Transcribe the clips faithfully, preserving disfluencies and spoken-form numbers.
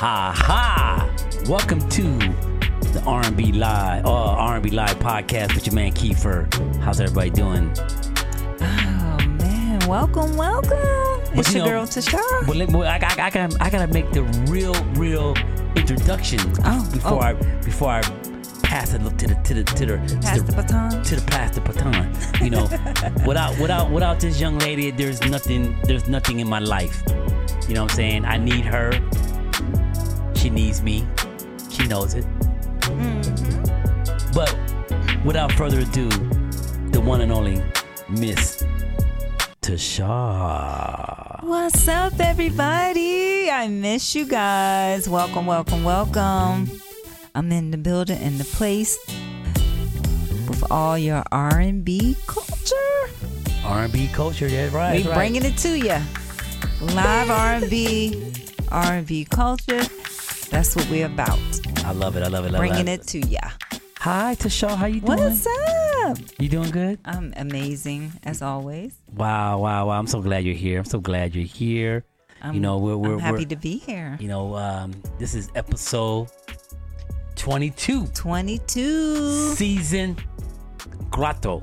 Ha ha! Welcome to the R and B Live, uh, R and B Live podcast with your man Kiefer. How's everybody doing? Oh man, welcome, welcome. It's your know, girl Tashara. Well, let, well I, I, I gotta, I gotta make the real, real introduction oh, before oh. I, before I pass it to the, to the, to the, pass to the, the baton, to the pass the baton. You know, without, without, without this young lady, there's nothing, there's nothing in my life. You know what I'm saying? I need her. She needs me. She knows it. Mm-hmm. But without further ado, the one and only Miss Tasha. What's up, everybody? I miss you guys. Welcome, welcome, welcome. I'm in the building, in the place with all your R and B culture. R and B culture, yeah, right. We right. bringing it to you. Live R and B, R and B culture. That's what we're about. I love it. I love it. I Bringing love it to ya. Hi, Tasha. How you doing? What's up? You doing good? I'm amazing as always. Wow, wow, wow. I'm so glad you're here. I'm so glad you're here. I'm, you know, we're we're I'm happy we're, to be here. You know, um, this is episode twenty-two. twenty-two. Season Grotto.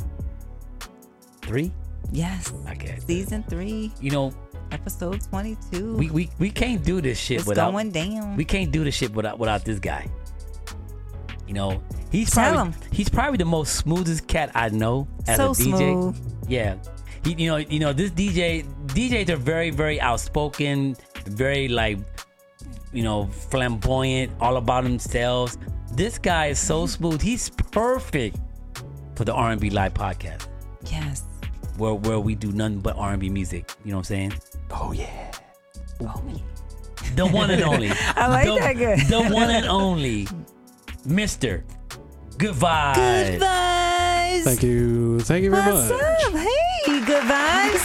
Three? Yes. Okay. Season three. You know, episode twenty-two. We we we can't do this shit it's without going down. We can't do this shit without without this guy. You know, he's Tell probably him. he's probably the most smoothest cat I know as so a D J. Smooth. Yeah. He, you know, you know this D J D Js are very very outspoken, very like you know, flamboyant, all about themselves. This guy is so smooth. He's perfect for the R and B Live podcast. Yes. Where where we do nothing but R and B music. You know what I'm saying? Oh yeah. Oh, yeah. The one and only. I like the, that good. The one and only Mister Good Vibes. Good vibes. Thank you. Thank you very What's much. up? Hey, good vibes.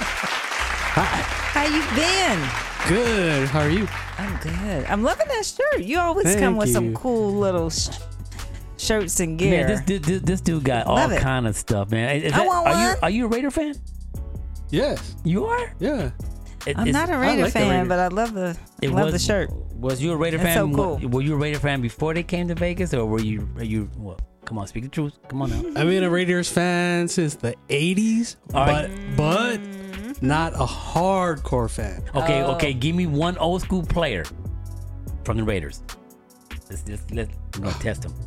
Hi. How you been? Good. How are you? I'm good. I'm loving that shirt. You always Thank come with some you. cool little sh- shirts and gear. Man, this, this this dude got Love all it. kind of stuff, man. Is I that- want are you one. are you a Raider fan? Yes. You are? Yeah. It- I'm it's- not a Raider like the fan, Raiders. but I love the it love was- the shirt. Was you a Raider That's fan? so cool. Were you a Raider fan before they came to Vegas, or were you are you? What? Come on, speak the truth. Come on now. I've been a Raiders fan since the eighties, All but right. but not a hardcore fan. Okay, Oh. okay. Give me one old school player from the Raiders. Let's let's let's we're gonna test him.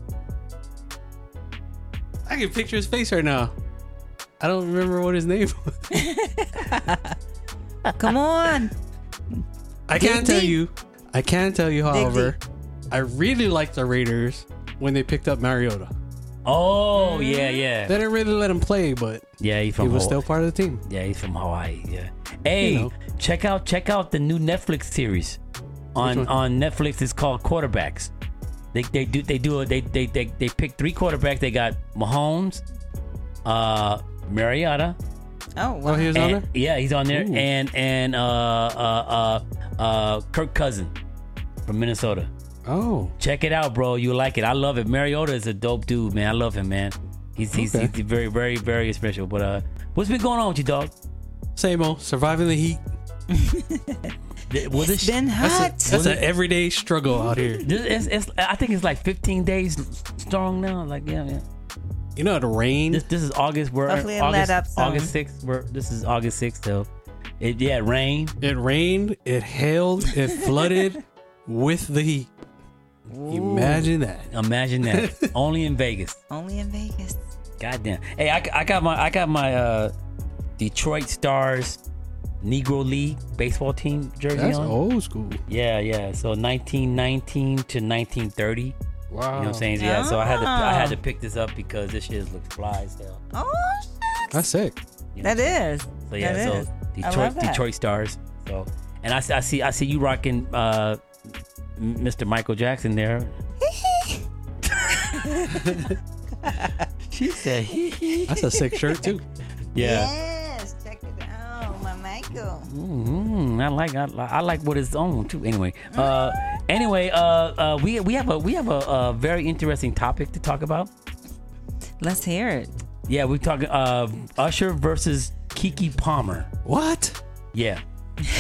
I can picture his face right now. I don't remember what his name was. Come on. I Dig can't tell deep. you. I can tell you, however, deep. I really liked the Raiders when they picked up Mariota. Oh yeah, yeah, They didn't really let him play, but yeah. He's he from was Hawaii. still part of the team. Yeah, he's from Hawaii. Yeah. Hey, You know. check out check out the new Netflix series on Which one? on Netflix. It's called Quarterbacks. They they do they do it. They they they they pick three quarterbacks. They got Mahomes, uh, Mariota. Oh, wow. Oh, he was on and- there? Yeah, he's on there, Ooh. and and uh uh uh uh Kirk Cousins from Minnesota. Oh. Check it out, bro. You like it. I love it. Mariota is a dope dude, man. I love him, man. He's he's, Okay. he's very very very special. But uh, what's been going on with you, dog? Same old. Surviving the heat. Th- Well, this It's been That's, hot. a, that's an everyday struggle out here. This, it's, it's, I think it's like fifteen days strong now. Like yeah, yeah. You know, the rain. This this is August. We're Hopefully it'll August, let up some. August sixth. We're this is August sixth. So it yeah, it rained. It rained, it hailed, it flooded with the heat. Imagine that. Imagine that. Only in Vegas. Only in Vegas. Goddamn. Hey, I, I got my I got my uh, Detroit Stars Negro League baseball team jersey That's on. old school. Yeah, yeah. So nineteen nineteen to nineteen thirty. Wow. You know what I'm saying? Yeah. So I had to Ah. I had to pick this up because this shit looks fly still. Oh, shucks. That's sick. You know That what I'm saying? is. So yeah, That so is. I Detroit love that. Detroit Stars. So and I, see- I see I see you rocking uh, Mister Michael Jackson there. She said hee hee. That's a sick shirt too. Yeah. Yes, check it out, my Michael. Mm-hmm. I like I, li- I like what it's on too. Anyway, uh, anyway, uh, uh, we we have a we have a, a very interesting topic to talk about. Let's hear it. Yeah, we're talking uh, Usher versus Keke Palmer. What? Yeah.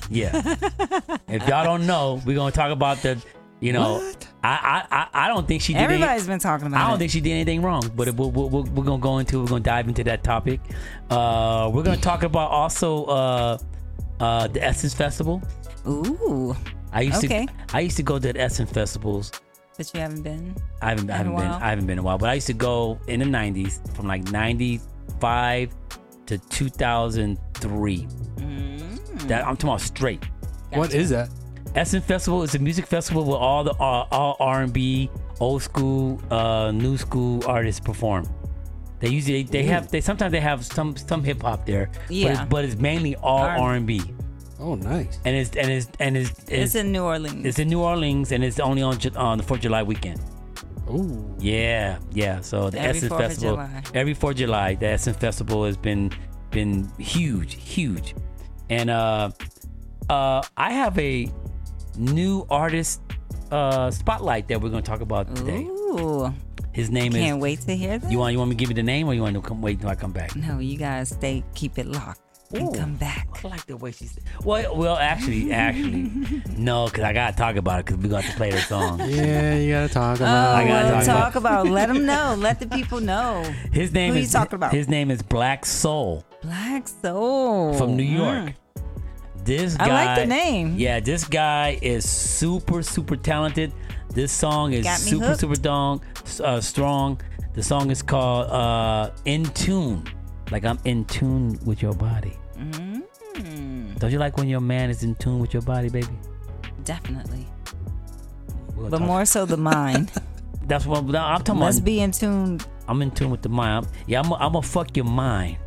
Yeah. If y'all don't know, we're gonna talk about the. You know, What? I, I I I don't think she did. any- Everybody's been talking about I don't it. think she did anything wrong, but we're, we're, we're, we're gonna go into we're gonna dive into that topic. Uh, we're gonna talk about also uh, uh, the Essence Festival. Ooh, I used Okay. to I used to go to the Essence festivals. but you haven't been. I haven't I In a haven't been while? I haven't been in a while, but I used to go in the nineties from like ninety-five to two thousand three. Mm. That I'm talking about straight. What is that? Essence Festival is a music festival where all the uh, all R and B, old school, uh, new school artists perform. They usually they have they sometimes they have some some hip hop there, but Yeah. it's, but it's mainly all R- R and B, Oh, nice. and it's and it's and it's It's it's, in New Orleans. it's in New Orleans, and it's only on Ju- on the Fourth of July weekend. Ooh. Yeah, yeah. So the Every Essence Fourth of Festival July. every Fourth of July, the Essence Festival has been been huge, huge, and uh, uh, I have a new artist uh spotlight that we're gonna talk about today. Ooh, His name can't is. wait to hear that. You want you want me to give you the name, or you want to come wait until I come back? No, you guys stay, keep it locked, and Ooh. come back. I like the way she said. Well, well, actually, actually, no, because I gotta talk about it because we got to play the song. Yeah, you gotta talk Oh, about I it. gotta well, talk talk about. Let them know. Let the people know. His name Who is. you talking about? His name is Black Soul Black Soul from New York. Mm. This I guy. like the name. Yeah, this guy is super, super talented. This song is Got me super, hooked. super dong, uh, strong. The song is called uh, "In Tune," like I'm in tune with your body. Mm, Don't you like when your man is in tune with your body, baby? definitely, We're gonna but talk- more so the mind. That's what no, I'm talking Let's about. be in tune. I'm in tune with the mind. I'm- yeah, I'm gonna fuck your mind.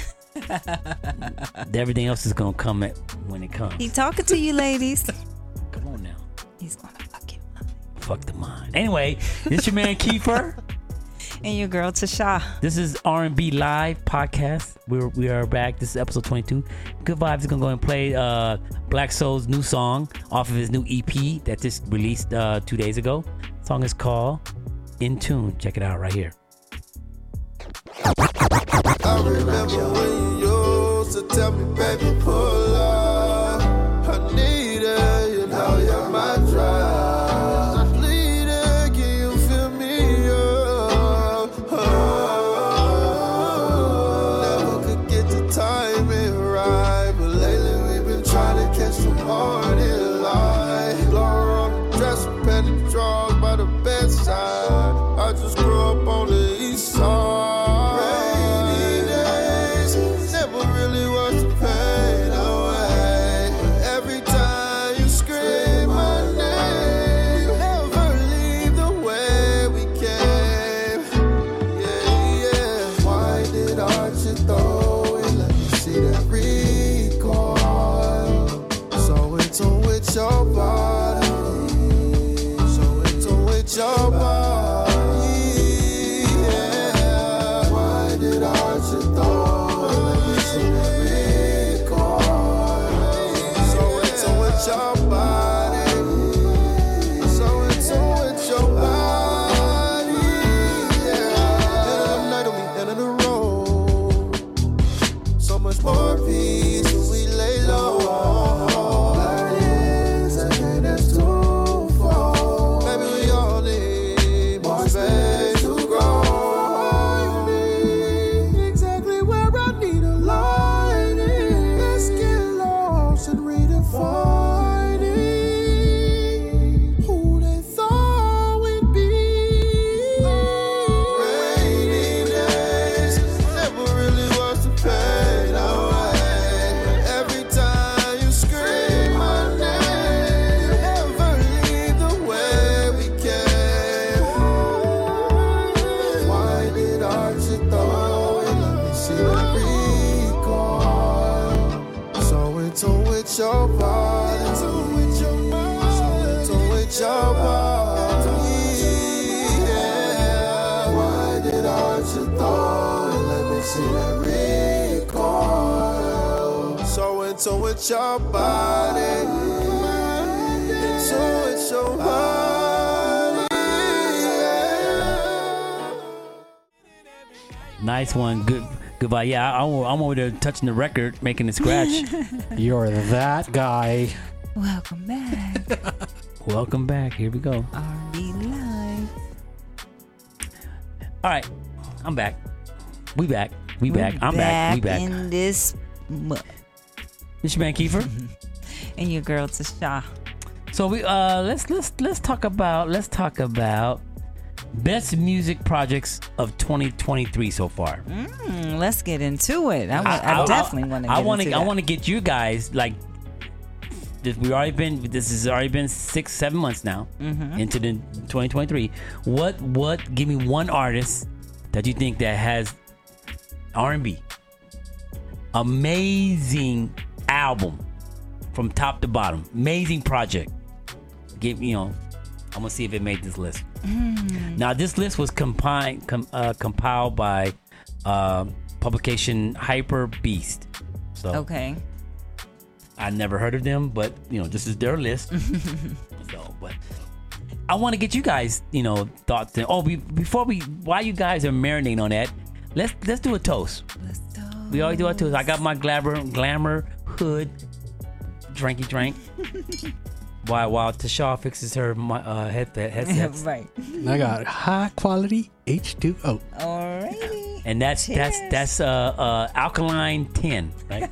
Everything else is gonna come at when it comes. He talking to you, ladies. Come on now, He's gonna fuck you. fuck the mind. Anyway, this your man Kiefer. And your girl Tasha. This is R and B Live podcast. We're we are back. This is episode twenty-two. Good Vibes is gonna go and play uh, Black Soul's new song off of his new E P that just released uh, two days ago. The song is called "In Tune." Check it out right here. I remember when you used to tell me, baby, pull up. I need it, you know you're my drive. I'm bleeding, can you feel me up? Oh, never could get the timing right, but lately we've been trying to catch the morning light. Blower on the dresser, penny drawers by the bedside. I just grew up on the east side. Your body, so into with your body, yeah. Why did I just throw it? Let me see that record. So into with your body, so into with your body, yeah. End of the night, we end of the road. So much more peace when we lay low. Your body, so with your body, so with your body, yeah. Why did I just throw it? Let me see that record. So into with your body, into with your body, yeah. Nice one, good, Goodbye. Yeah, I, I'm I'm over there touching the record, making it scratch. You're that guy. Welcome back. Welcome back. Here we go. R and B Live. All right, I'm back. We back. We We're back. I'm back. We back. in this mu- This your man Kiefer. and your girl Tasha. So we uh let's let's let's talk about let's talk about best music projects of twenty twenty-three so far. Mm, let's get into it. I, wa- I, definitely want to. I want to. to. I want to get you guys like. This, we already been. This has already been six, seven months now Mm-hmm. into the twenty twenty-three. What? What? Give me one artist that you think that has R and B, amazing album from top to bottom, amazing project. Give you know. I'm gonna see if it made this list. Mm. Now this list was compiled com, uh, compiled by uh, publication Hyper Beast. So Okay. I never heard of them, but you know this is their list. So, but I want to get you guys, you know, thoughts. And, oh, be, before we, while you guys are marinating on that, let's let's do a toast. Let's go. We always do a toast. I got my glamour glamour hood, drinky drink. While while Tasha fixes her my, uh, headset headsets. Right. I got high quality H two O. Alrighty. And that's that's Cheers. that's uh uh alkaline ten, right?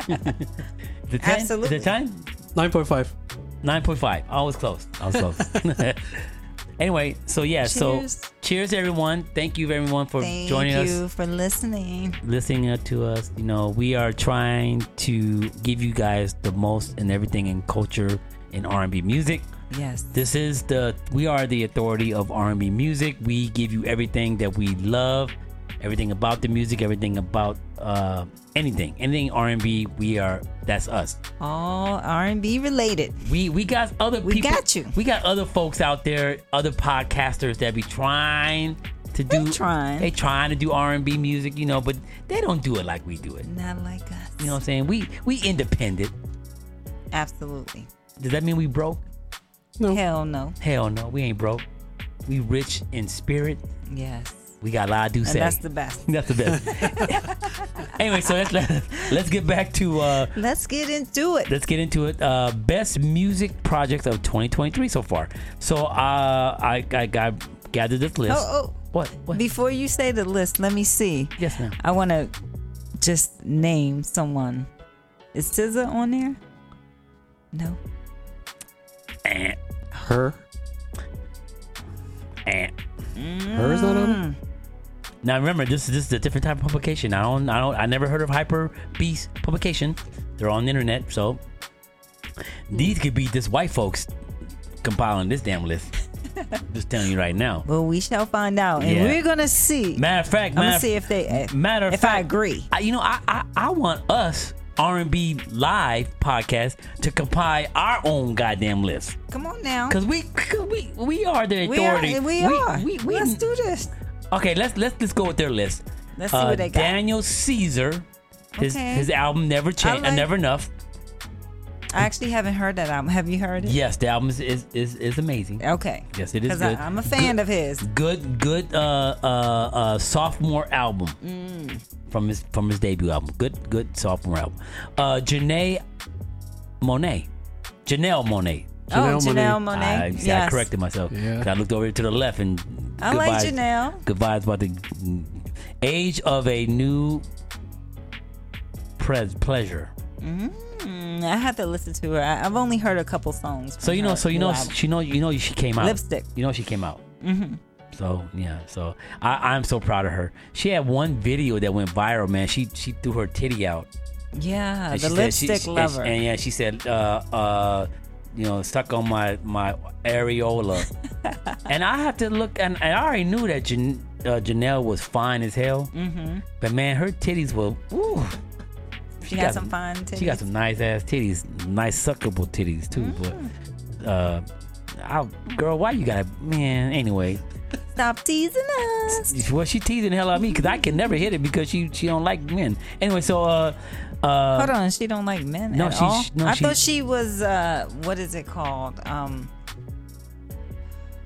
The ten? Absolutely. The ten? nine point five. Nine point five. I was close. I was close. Anyway, so yeah, Cheers. so cheers everyone. Thank you everyone for Thank joining you us, for listening. listening to us. You know, we are trying to give you guys the most and everything in culture in R and B music. Yes. This is the we are the authority of R and B music. We give you everything that we love, everything about the music, everything about uh, anything, anything R and B. We are that's us. All R and B related. We we got other We people. got you. We got other folks out there, other podcasters that be trying to do. They trying. They trying to do R and B music, you know, but they don't do it like we do it. Not like us. You know what I'm saying? We we independent. Absolutely. Does that mean we broke? No. Hell no. Hell no, we ain't broke. We rich in spirit. Yes. We got a lot to do. And Say that's the best. That's the best. Anyway, so let's let, let's get back to uh, Let's get into it. let's get into it. Uh, best music projects of twenty twenty-three so far. So uh, I I got gathered this list. Oh, oh. What? What? Before you say the list, let me see. Yes, ma'am. I want to just name someone. Is S Z A on there? No. Eh, Her. eh. Her's not on it? Now remember, this, this is a different type of publication. I don't, I don't, I never heard of Hyper Beast publication. They're on the internet, so these could be just white folks compiling this damn list. Just telling you right now. Well, we shall find out, and Yeah. we're gonna see. Matter of fact, I'm gonna matter, see if they. uh, matter of if fact, I agree. I, you know, I, I, I want us R and B live podcast to compile our own goddamn list. Come on now. Cause we, cause we, we are the We are. authority. We are. We, we, Let's do this. Okay, let's let's let's go with their list. Let's see Uh, what they got. Daniel Caesar, his Okay. his album Never Change, I like- Never Enough. I actually haven't heard that album. Have you heard it? Yes, the album is is is, is amazing. Okay. Yes, it is Because good. I'm a fan Good- of his. Good, good uh, uh, uh, sophomore album Mm. from his from his debut album. Good, good sophomore album. Uh, Janae Monet, Janelle Monet. Oh, Janelle Janelle Monáe. Monáe. I, see, yes. I corrected myself. Yeah. 'Cause I looked over to the left and I good like vibes- Janelle. Good vibes about the age of a new pres pleasure. Mm, I have to listen to her. I, I've only heard a couple songs. So from you know, her so you new know, album. she know, you know, she came out. Lipstick. You know, she came out. Mm-hmm. So yeah, so I, I'm so proud of her. She had one video that went viral, man. She she threw her titty out. Yeah, And the she said- lipstick she- she- lover. And, yeah, she said, uh, uh, you know, stuck on my my areola. And I have to look, and, and I already knew that Jan, uh, Janelle was fine as hell. mm-hmm. But man, her titties were, ooh. She, got, some fine titties. She got some nice ass titties, nice suckable titties too. Mm. But, uh, I, girl, why you gotta, man? Anyway, Stop teasing us. well, she teasing the hell out of me because I can never hit it because she she don't like men. Anyway, so uh, uh, Hold on, she don't like men no, at she's- all. no, I she- thought she was uh, what is it called? Um, who?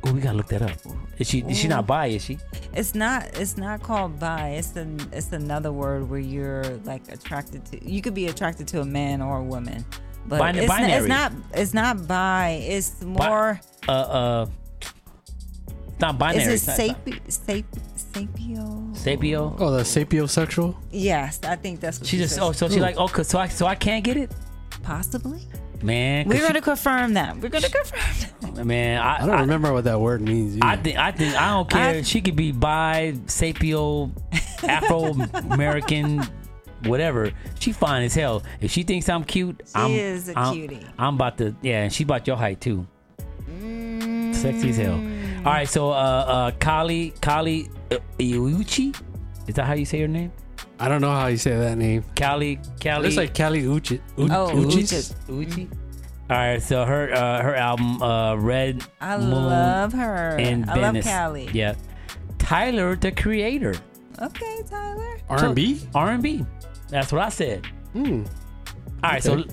Oh, we gotta look that up. Is she? Is she not bi? Is she? It's not. It's not called bi. It's an. It's another word where you're like attracted to. You could be attracted to a man or a woman, but Bin- it's, binary. Not, it's not. It's not bi. It's more. Bi- uh, uh, it's not binary. Is it It's not- sapi, sapi, sapio? Sapio? Oh, the sapiosexual? Yes, I think that's what She she just. said. Oh, so she like. Oh, 'cause- so I. So I can't get it, Possibly. man. 'cause We're gonna confirm that. We're gonna confirm that. she- man, I, I don't remember what that word means. I either. think. I think. I don't care. I- she could be bi, sapio, Afro American, whatever. She fine as hell. If she thinks I'm cute, She I'm. is a I'm, cutie. I'm about to. Yeah, and she about your height too. Sexy as hell. All right, so uh, uh, Kali Kali uh, Iuchi, is that how you say her name? I don't know how you say that name. Kali Kali. It's like Kali Uchi. U- Oh, Uchis? Uchis. Uchi. All right, so her uh, her album uh, Red I Moon love her. and I love Venice. Callie. Yeah, Tyler the Creator, Okay, Tyler. R and B? R and B. That's what I said. Hmm. All right, Okay. so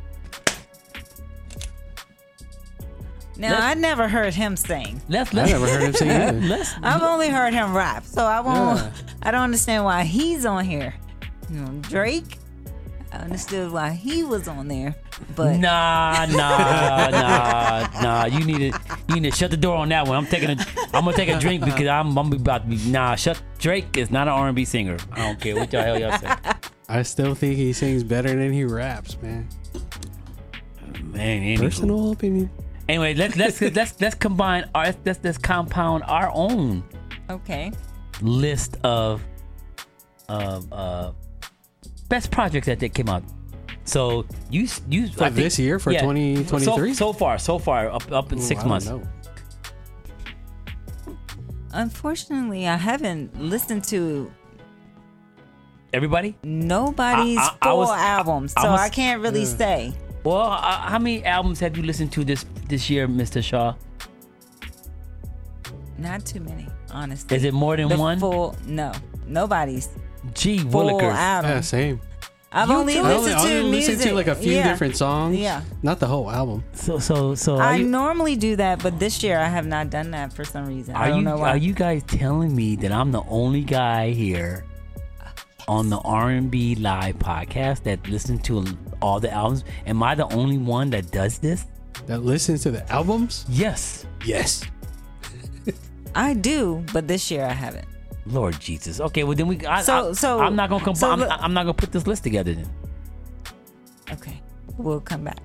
Now Let's- I never heard him sing. let's I let's never heard him sing either. let's I've only heard him rap, so I won't. Yeah. I don't understand why he's on here. You know, Drake. I understood why he was on there, but Nah, nah, nah, nah. You need to, you need to shut the door on that one. I'm taking a, I'm gonna take a drink because I'm, I'm about to be. Nah, shut. Drake is not an R and B singer. I don't care what the hell y'all say. I still think he sings better than he raps, man. Man, anywho. Personal opinion. Anyway, let's let's let's let's combine our let's let's compound our own okay. list of of uh best projects that, that came out. So you you For this year, for twenty twenty-three? So, so far, so far up up in Ooh, six I don't months. know. Unfortunately, I haven't listened to Everybody. nobody's I- I- I full was- albums, I so was- I can't really say. Well, uh, how many albums have you listened to this this year, Mister Shaw? Not too many, honestly. Is it more than the one? full? No, nobody's Gee, full Willikers. album. Yeah, same. I've You only too? I listened only, I to only music. listened to like a few Yeah. different songs. Yeah. Not the whole album. So so so are I you, normally do that, but this year I have not done that for some reason. I are don't you know why. are you guys telling me that I'm the only guy here on the R and B Live podcast that listens to all the albums? Am I the only one that does this? That listens to the albums? Yes. Yes. I do, but this year I haven't. Lord Jesus. Okay, well then we. I, So- I, so- I'm not gonna comp- so I'm, look- I'm not gonna put this list together then. Okay, we'll come back.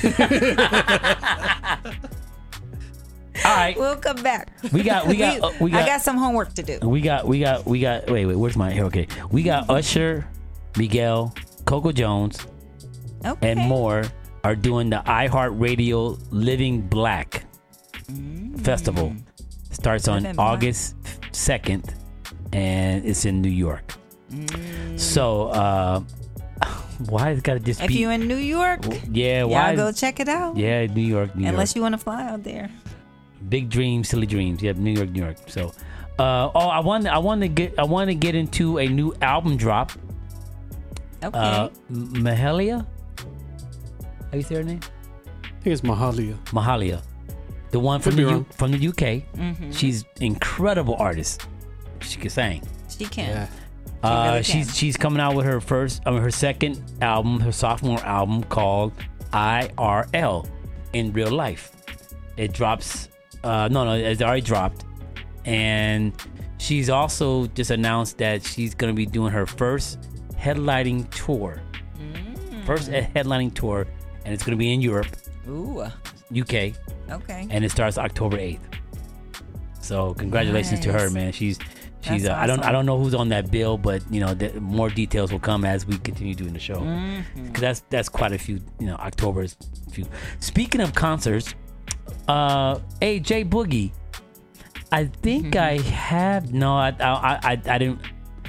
All right, We'll come back. we got we got uh, we got I got some homework to do. we got we got we got. Wait wait, where's my here? Okay, we got Usher, Miguel, Coco Jones, Okay. and more are doing the iHeartRadio Living Black Festival. Starts on Living Black. August second, and it's in New York. So, uh, why is it gotta just If be? you in New York, yeah, y'all why? go check it out. Yeah, New York, New Unless York. you want to fly out there. Big dreams, silly dreams. Yeah, New York, New York. So, uh, oh, I want, I want to get, I want to get into a new album drop. Okay. Uh, M- Mahalia. How you say her name? I think it's Mahalia. Mahalia, the one from Could the be U- wrong. from the U K. Mm-hmm. She's incredible artist. She can sing. She can. Yeah. Uh, really she's can. she's coming out with her first, I mean, her second album, her sophomore album called I R L in real life. It drops. Uh, no, no, it's already dropped, and she's also just announced that she's gonna be doing her first headlining tour. First Mm. headlining tour, and it's gonna be in Europe, Ooh. U K, Okay. and it starts October eighth. So congratulations to her, Nice. man. She's she's. That's Uh, I don't I awesome. don't know who's on that bill, but you know, the, more details will come as we continue doing the show. Mm-hmm. Cause that's that's quite a few. You know, October's few. Speaking of concerts, uh, hey Jay Boogie, I think I have no. I I I, I didn't.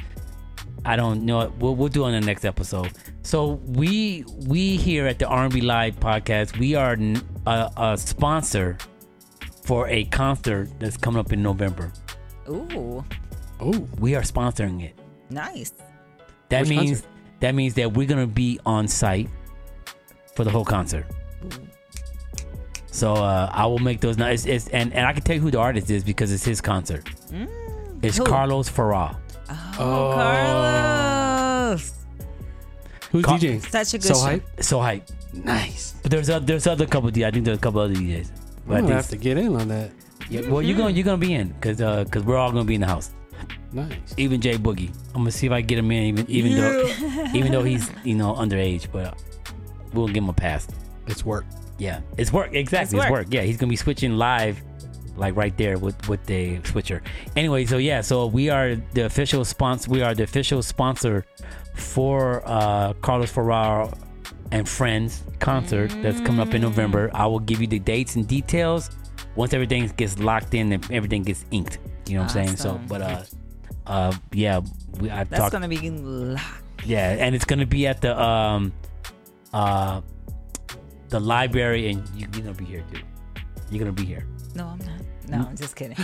I don't know. We'll we'll do it on the next episode. So we we here at the R and B Live podcast, we are n- a, a sponsor for a concert that's coming up in November. Ooh. Oh, We are sponsoring it. Nice. That Which means concert? that means that we're gonna be on site for the whole concert. So uh, I will make those. It's, it's, and and I can tell you who the artist is because it's his concert. Mm, It's who? Carlos Farah. Oh, Oh. Carlos. Who's Car- DJing? Such a good So show. hype. So hype. Nice. But there's a, there's other couple. D- I think there's a couple other D Js. But I I'm gonna think have to get in on that. yeah, well, you're gonna you're gonna be in because uh, cause we're all gonna be in the house. Nice. Even Jay Boogie. I'm gonna see if I can get him in. Even even though even though he's you know underage, but we'll give him a pass. It's work. Yeah, it's work exactly. It's It's work. work. Yeah, he's gonna be switching live, like right there with with the switcher. Anyway, so yeah, so we are the official sponsor. We are the official sponsor for uh, Carlos Farrar and Friends concert that's coming up in November. I will give you the dates and details once everything gets locked in and everything gets inked. You know what I'm saying? So, Awesome. but uh, uh, yeah, we, I That's talked. gonna be locked. Yeah, and it's gonna be at the um, uh, the library, and you, you're gonna be here too. You're gonna be here. No, I'm not. No, I'm just kidding.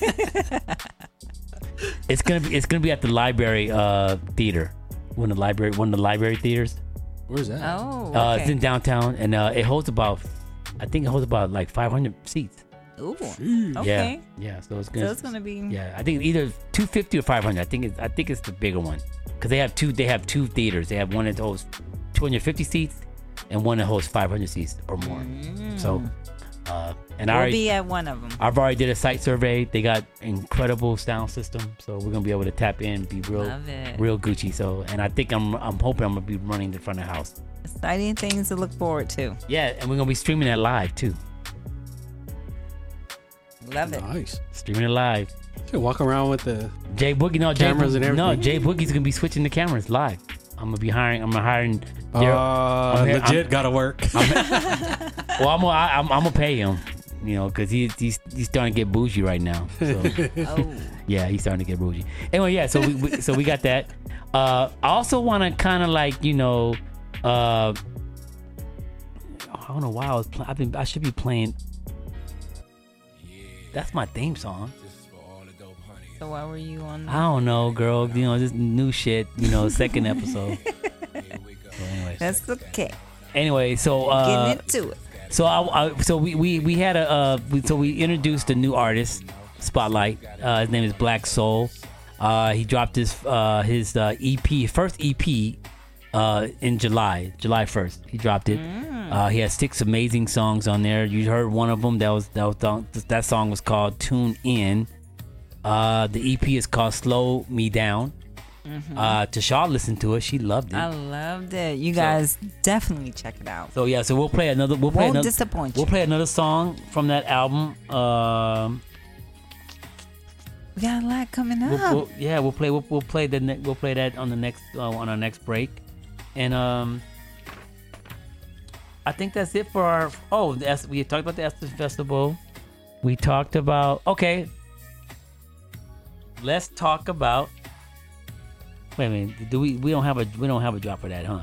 It's gonna be it's gonna be at the library uh theater, one of the library one of the library theaters. Where's that? Oh, Uh, okay. it's in downtown, and uh, it holds about, I think it holds about like five hundred seats. Ooh. Yeah, Okay. yeah. So it's So gonna. it's gonna be. Yeah, I think either two fifty or five hundred. I think it's I think it's the bigger one because they have two they have two theaters. They have one that holds two hundred fifty seats and one that holds five hundred seats or more. So, uh, and I We'll already, be at one of them. I've already did a site survey. They got incredible sound system, so we're gonna be able to tap in, be real, Love it. real Gucci. So, and I think I'm I'm hoping I'm gonna be running the front of the house. Exciting things to look forward to. Yeah, and we're gonna be streaming that live too. Love it. Nice. Streaming it live. Should walk around with the. Jay Boogie, no, Jay Cameras and Boogie, no, everything. Jay Boogie's gonna be switching the cameras live. I'm gonna be hiring. I'm hiring. Uh, I'm here- legit I'm- gotta work. Well, I'm gonna, I, I'm, I'm gonna pay him, you know, because he, he's he's starting to get bougie right now. So Oh. yeah, he's starting to get bougie. Anyway, yeah, so we, we so we got that. Uh, I also want to kind of like you know, uh, I don't know why I was playing. I've been I should be playing. That's my theme song. So why were you on? I don't know, girl. You know, this new shit. You know, second episode. So anyways, That's okay. anyway, so uh, Getting into it. So I, I so we, we we had a uh, we, so we introduced a new artist, Spotlight. Uh, his name is Black Soul. Uh, he dropped his uh, his uh, E P, first E P, uh, in July, July first. He dropped it. Uh, he has six amazing songs on there. You heard one of them. That was that was that song was called "Tune In." Uh, the E P is called "Slow Me Down." Uh, Tasha listened to it. She loved it. I loved it. You guys definitely check it out. So yeah, so we'll play another. We'll play Won't another. disappoint We'll you. play another song from that album. Um, We got a lot coming up. we'll, we'll, yeah, we'll play. We'll, we'll play the. Ne- we'll play that on the next uh, on our next break, and um, I think that's it for our. Oh, the Es- we talked about the Essence Festival. We talked about. Okay, let's talk about. Wait a minute. Do we? We don't have a. We don't have a drop for that, huh?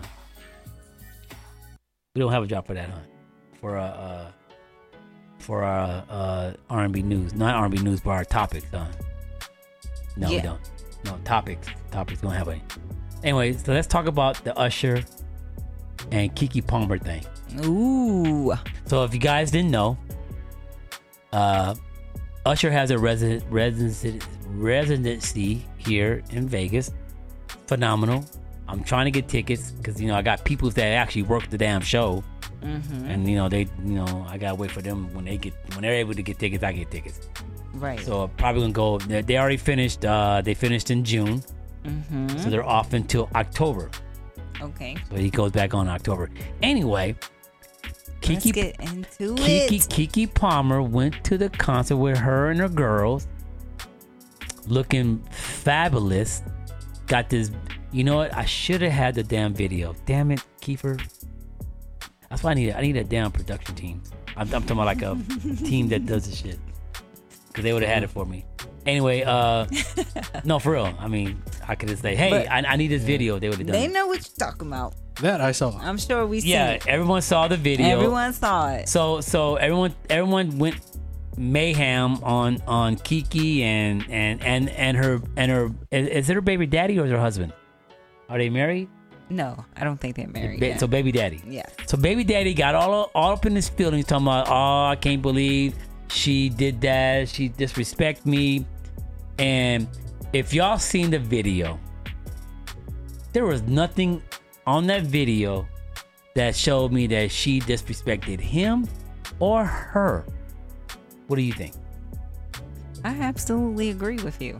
We don't have a drop for that, huh? For uh, uh for our uh R and B news, not R and B news, but our topics, huh? No, we Yeah. don't. No topics. Topics don't have any. Anyway, so let's talk about the Usher and Keke Palmer thing. Ooh. So if you guys didn't know, uh, Usher has a resident residency residency here in Vegas. Phenomenal. I'm trying to get tickets because you know I got people that actually work the damn show, Mm-hmm. and you know they, you know I gotta wait for them when they get when they're able to get tickets. I get tickets. Right. So I'm probably gonna go. They they already finished. Uh, they finished in June, mm-hmm. so they're off until October. Okay. So he goes back on October. Anyway, Let's Keke get into Keke, it. Keke Palmer went to the concert with her and her girls, looking fabulous. Got this, you know what? I should have had the damn video. Damn it, Kiefer. That's why I need. I need a damn production team. I'm, I'm talking about like a team that does this shit, because they would have had it for me. Anyway, uh, no, for real. I mean, I could have said, "Hey, But- I, I need this video." They would have done. They it. know what you're talking about. That I saw. I'm sure we see Yeah, it. everyone saw the video. Everyone saw it. So so everyone everyone went mayhem on on Keke and and and and her and her is, is it her baby daddy or is her husband? Are they married? No, I don't think they're married. Ba- yet. So baby daddy. Yeah. So baby daddy got all all up in his feelings, talking about, oh, I can't believe she did that. She disrespect me. And if y'all seen the video, there was nothing on that video that showed me that she disrespected him or her. What do you think? I absolutely agree with you.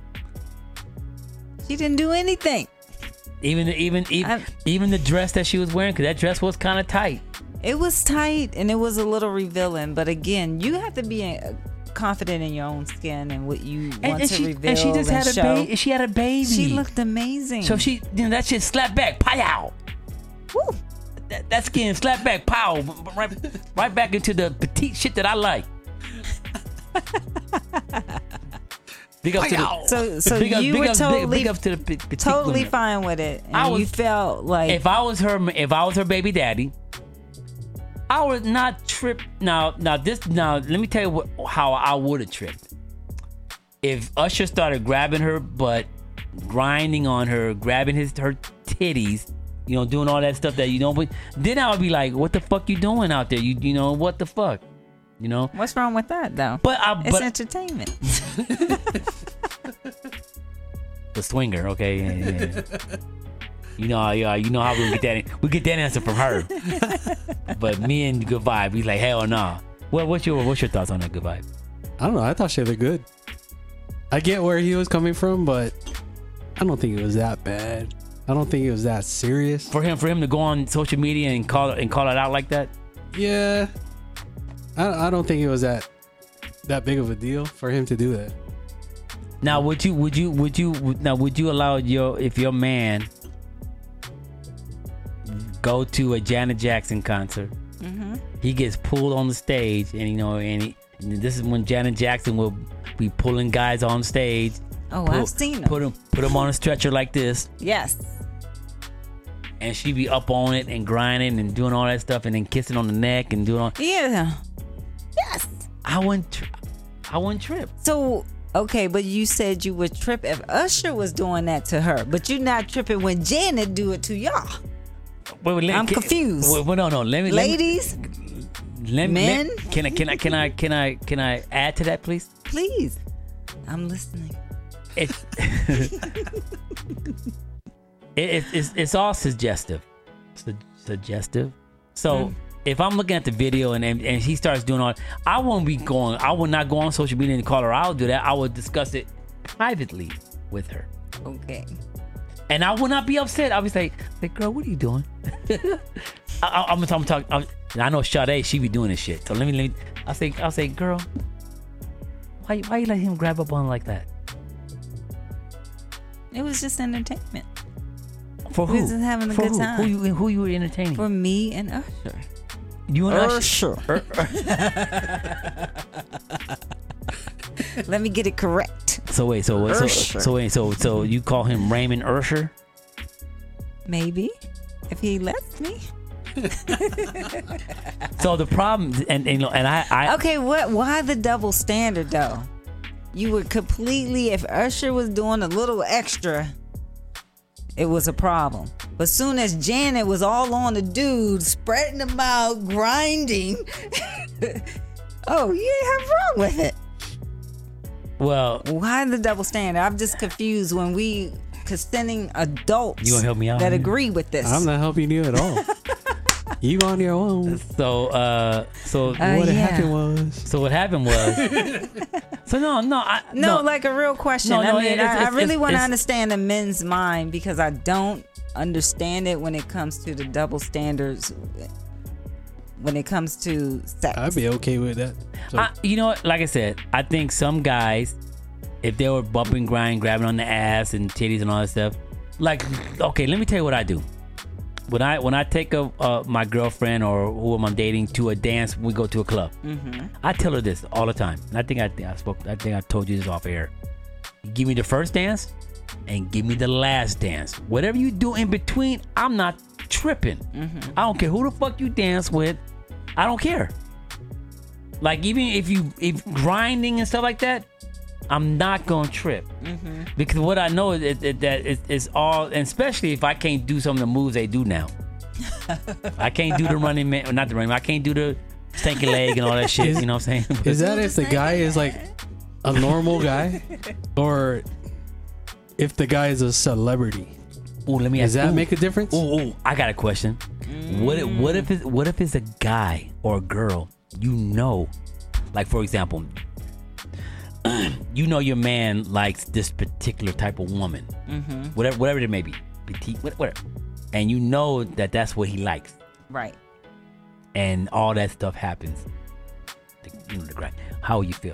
She didn't do anything. Even even even, I- even the dress that she was wearing, because that dress was kind of tight. It was tight and it was a little revealing, but again, you have to be uh, confident in your own skin and what you And, want and to she reveal and she just had a show. baby. She had a baby. She looked amazing. So she, you know, that shit slapped back, pow. Woo. That, that skin slapped back, pow, right, right back into the petite shit that I like. Big up to the, So, so big up, you big were up, totally, big, big up to the pe- petite totally women. fine with it, and I was- you felt like If I was her, if I was her baby daddy, I would not trip. Now, now this, now let me tell you what, how I would have tripped. If Usher started grabbing her butt, grinding on her, grabbing his her titties, you know, doing all that stuff that you don't. But then I would be like, "What the fuck you doing out there? You, you know, what the fuck, you know?" what's wrong with that though? But I, It's but entertainment. the swinger, okay. Yeah, yeah. You know, yeah, you know how we get that. We get that answer from her. But me and Good Vibe, we like, hell no. What, what's your what's your thoughts on that, Good Vibe? I don't know. I thought she looked good. I get where he was coming from, but I don't think it was that bad. I don't think it was that serious. For him, for him to go on social media and call and call it out like that. Yeah, I, I don't think it was that that big of a deal for him to do that. Now, would you would you would you now would you allow your if your man go to a Janet Jackson concert? Mm-hmm. He gets pulled on the stage, and you know, and, he, and this is when Janet Jackson will be pulling guys on stage. Oh, Put- I've seen them. Put him put him on a stretcher like this, Yes. and she be up on it and grinding and doing all that stuff, and then kissing on the neck and doing all. Yeah. Yes. I wouldn't. Tri- I wouldn't trip. So, okay, but you said you would trip if Usher was doing that to her, but you're not tripping when Janet do it to y'all. Wait, wait, let- I'm can- confused. Wait, wait, no, no. Let me, Ladies, let me, let me, men? let- can I, can I, can I, can I, can I add to that, please? please. I'm listening. It, it, it's, it's all suggestive. Su- suggestive. So Mm. if I'm looking at the video and, and and he starts doing all, I won't be going. I will not go on social media and call her. I'll do that. I would discuss it privately with her, Okay. and I will not be upset. I'll be like, like girl, what are you doing? I, I, I'm gonna talk. I'm, I know Sade, she be doing this shit. So let me, let me. I say, I'll say, girl, why, why you let him grab up on like that? It was just entertainment For We who? was just having a For good who? time. Who you, who you were entertaining? for me and Usher. You and Usher. Usher. Let me get it correct. So wait, so so, Usher. so wait, so so you call him Raymond Ursher? Maybe. If he lets me. So the problem, and, and you know, and I, I Okay, what? Why the double standard though? You would completely, if Usher was doing a little extra, it was a problem. But soon as Janet was all on the dude, spreading them out, grinding, oh, you ain't have wrong with it. well, Why the double standard? I'm just confused when we consenting adults You gonna help me out that here? agree with this. I'm not helping you at all. You on your own. so uh, so Uh, what yeah. happened was so what happened was, so no, no, I, No, like a real question. No, no, I mean, it's- I, it's- I really it's- want to it's- understand the men's mind because I don't understand it when it comes to the double standards. When it comes to sex, I'd be okay with that. So, I, you know what? Like I said, I think some guys, if they were bumping, grind, grabbing on the ass and titties and all that stuff, like, okay, let me tell you what I do. When I when I take a uh, my girlfriend or who I'm dating to a dance, we go to a club. Mm-hmm. I tell her this all the time, and I think I, I spoke. I think I told you this off air. Give me the first dance, and give me the last dance. Whatever you do in between, I'm not tripping. Mm-hmm. I don't care who the fuck you dance with. I don't care. Like even if you if grinding and stuff like that, I'm not gonna trip Mm-hmm. because what I know is it, it, that it, it's all, and especially if I can't do some of the moves they do now. I can't do the running man, not the running man. I can't do the stanky leg and all that shit. You know what I'm saying? Is that if the guy is like a normal guy, or if the guy is a celebrity? Ooh, let me Does ask. that ooh, make a difference? Ooh, ooh, I got a question. What if, what if it's, what if it's a guy or a girl you know, like for example, you know your man likes this particular type of woman, Mm-hmm. whatever whatever it may be, petite, whatever, and you know that that's what he likes, Right. and all that stuff happens. The, you know the grind. How will you feel?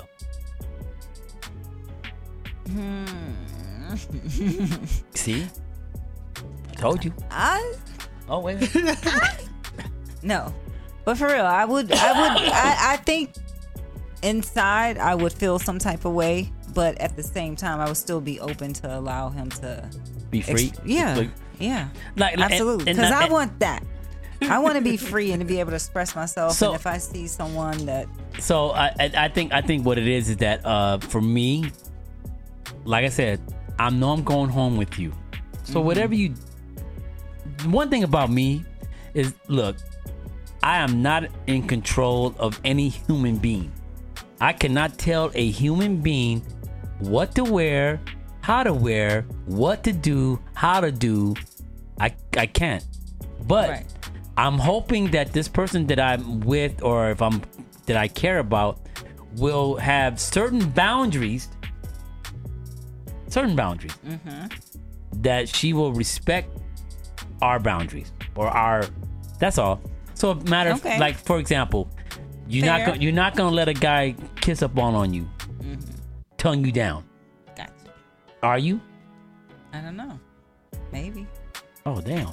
See, told you. I Oh wait. no, but for real, I would. I would. I, I think inside I would feel some type of way, but at the same time, I would still be open to allow him to Be free. Ex- yeah, Like, yeah, like- like- absolutely. and- Because and- I want that. I want to be free and to be able to express myself. So- and if I see someone that, So I, I I think I think what it is is that uh for me, like I said, I know I'm going home with you. So whatever you, one thing about me is, look, I am not in control of any human being. I cannot tell a human being what to wear, how to wear, what to do, how to do. I I can't. But Right. I'm hoping that this person that I'm with, or if I'm that I care about, will have certain boundaries, certain boundaries that she will respect our boundaries or our. That's all. So, a matter of Okay. like, for example, you're not Fair. gonna you're not gonna let a guy kiss up on on you, tongue you down, gotcha. are you? I don't know. Maybe. Oh damn.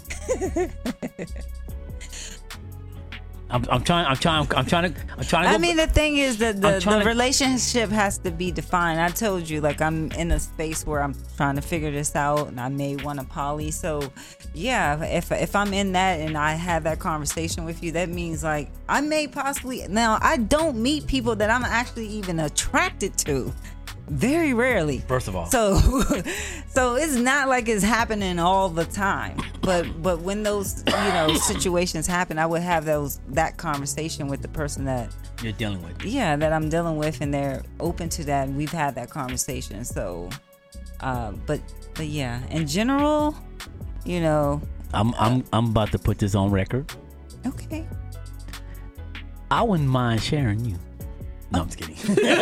I'm, I'm trying. I'm trying. I'm trying to. I'm trying to. Go I mean, the thing is that the, I'm trying the to- relationship has to be defined. I told you, like, I'm in a space where I'm trying to figure this out, and I may want a poly. So, yeah, if if I'm in that and I have that conversation with you, that means like I may possibly. Now, I don't meet people that I'm actually even attracted to. Very rarely. First of all. So so it's not like it's happening all the time. But but when those, you know, situations happen, I would have those that conversation with the person that you're dealing with. yeah, that I'm dealing with, and they're open to that, and we've had that conversation. So uh but but yeah, in general, you know, I'm I'm I'm about to put this on record. okay. I wouldn't mind sharing you. No, I'm just kidding.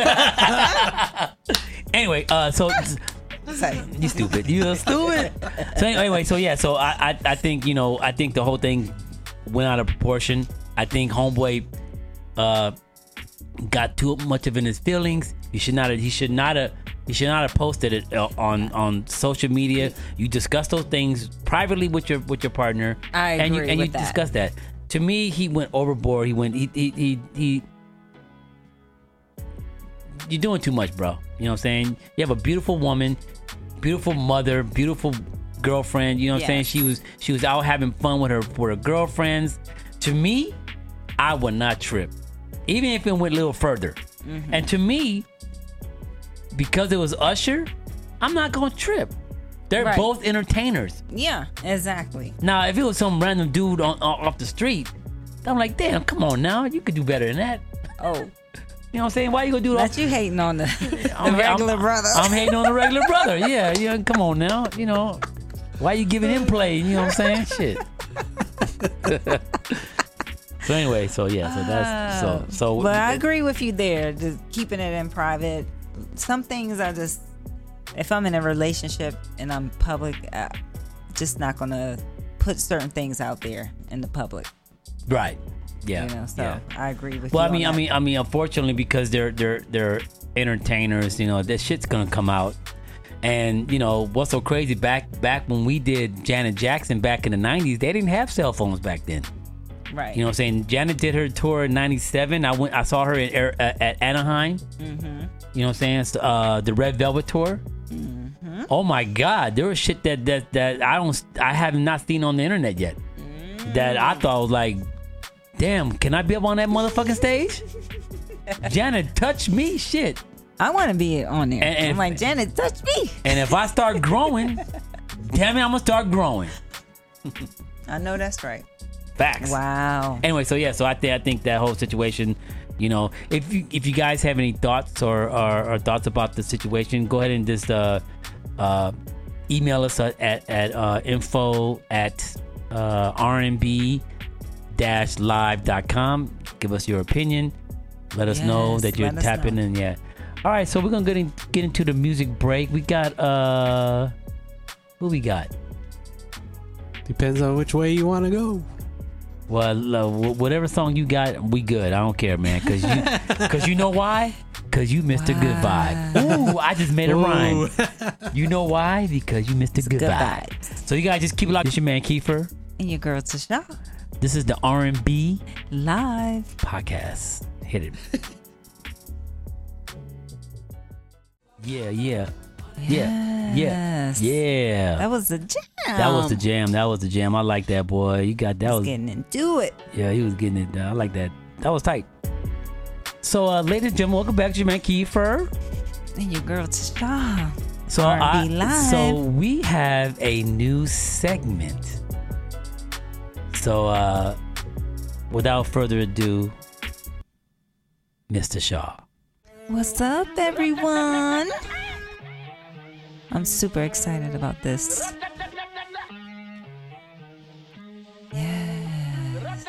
Anyway, uh, so Say. you stupid. You stupid. So anyway, so yeah, so I, I I think you know I think the whole thing went out of proportion. I think homeboy uh got too much of in his feelings. He should not have. He should not have. He should not have posted it uh, on on social media. You discuss those things privately with your with your partner. I and you agree and you with that. discuss that. To me, he went overboard. He went. He he he. he You're doing too much, bro. You know what I'm saying? You have a beautiful woman, beautiful mother, beautiful girlfriend. You know what I'm saying? Yes. She was she was out having fun with her with her girlfriends. To me, I would not trip, even if it went a little further. Mm-hmm. And to me, because it was Usher, I'm not gonna trip. They're Right. both entertainers. Yeah, exactly. Now, if it was some random dude on, on off the street, I'm like, damn, come on now, you could do better than that. Oh, You know what I'm saying? Why you gonna do it off that you hating on the, the I'm- regular I'm- brother. I'm hating on the regular brother. Yeah, yeah. Come on now. You know, why you giving him play? You know what I'm saying? Shit. So anyway, so yeah, so that's so so. But I agree with you there. Just keeping it in private. Some things I just, if I'm in a relationship and I'm public, uh, just not gonna put certain things out there in the public. Right. Yeah. You know, so yeah. I agree with Well, you. I mean, on I that. mean, I mean, unfortunately, because they're they're they're entertainers, you know, that shit's gonna come out. And you know what's so crazy? Back back when we did Janet Jackson back in the nineties, they didn't have cell phones back then. right. You know what I'm saying? Janet did her tour in ninety-seven. I went, I saw her at, Air- at, at Anaheim. Mm-hmm. You know what I'm saying? So, uh, the Red Velvet tour. Mm-hmm. Oh my God, there was shit that that that I don't, I have not seen on the internet yet. Mm. That I thought was like, damn, can I be up on that motherfucking stage? Janet touched me, shit. I want to be on there. And- and- I'm like, Janet, touch me. And if I start growing, damn it, I'm gonna start growing. I know that's right. Facts. Wow. Anyway, so yeah, so I think I think that whole situation, you know, if you if you guys have any thoughts or or, or thoughts about the situation, go ahead and just uh, uh, email us at at uh, info at uh, r n b dash live dot com. Give us your opinion. Let us know Yes, that you're let us tapping know. in. Yeah. All right, so we're gonna get in, get into the music break. We got uh, who we got? Depends on which way you want to go. Well, uh, wh- whatever song you got, we good. I don't care, man. Cause you, cause you know why? Cause you missed a good vibe. Ooh, I just made a rhyme. You know why? Because you missed a good, Good vibe. vibes. So you guys just keep it locked. This your man Kiefer. And your girl Tasha. This is the R and B Live. podcast. Hit it. Yeah, yeah, yeah, yeah, Yes. yeah. That was the jam. That was the jam. That was the jam. I like that, boy. You got that Just was getting into it. yeah. He was getting it done. I like that. That was tight. So, uh, ladies and gentlemen, welcome back to your man Kiefer. And your girl Tasha. So, R I, and B Live. so we have a new segment. So, uh, without further ado, Mister Shaw. What's up, everyone? I'm super excited about this. Yes.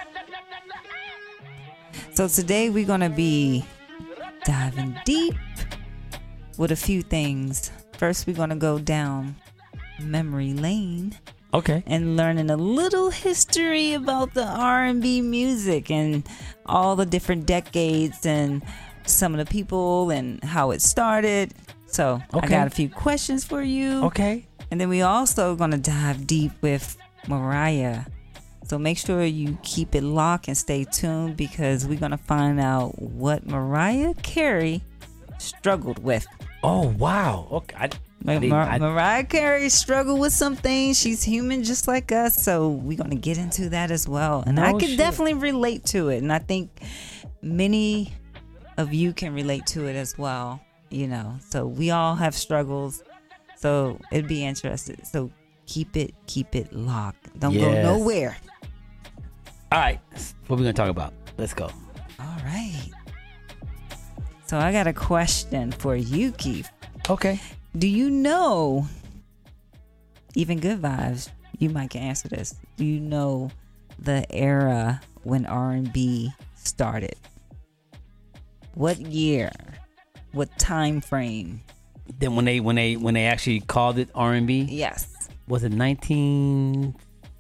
So today we're going to be diving deep with a few things. First, we're going to go down memory lane Okay. and learning a little history about the R and B music and all the different decades and some of the people and how it started. So I Okay. got a few questions for you. Okay. And then we also going to dive deep with Mariah. So make sure you keep it locked and stay tuned because we're going to find out what Mariah Carey struggled with. Oh wow. Okay. I, I Mar- didn't- Mar- I- Mariah Carey struggled with some things. She's human just like us. So we're going to get into that as well. And No I can shit. definitely relate to it. And I think many of you can relate to it as well. You know, so we all have struggles. So it'd be interesting. So keep it, keep it locked. Don't go Yes. nowhere. All right. What we gonna talk about? Let's go. All right. So I got a question for you, Keith. Okay. Do you know, even good vibes, you might can answer this. Do you know the era when R and B started? What year? What time frame? Then when they when they when they actually called it R and B, Yes. was it nineteen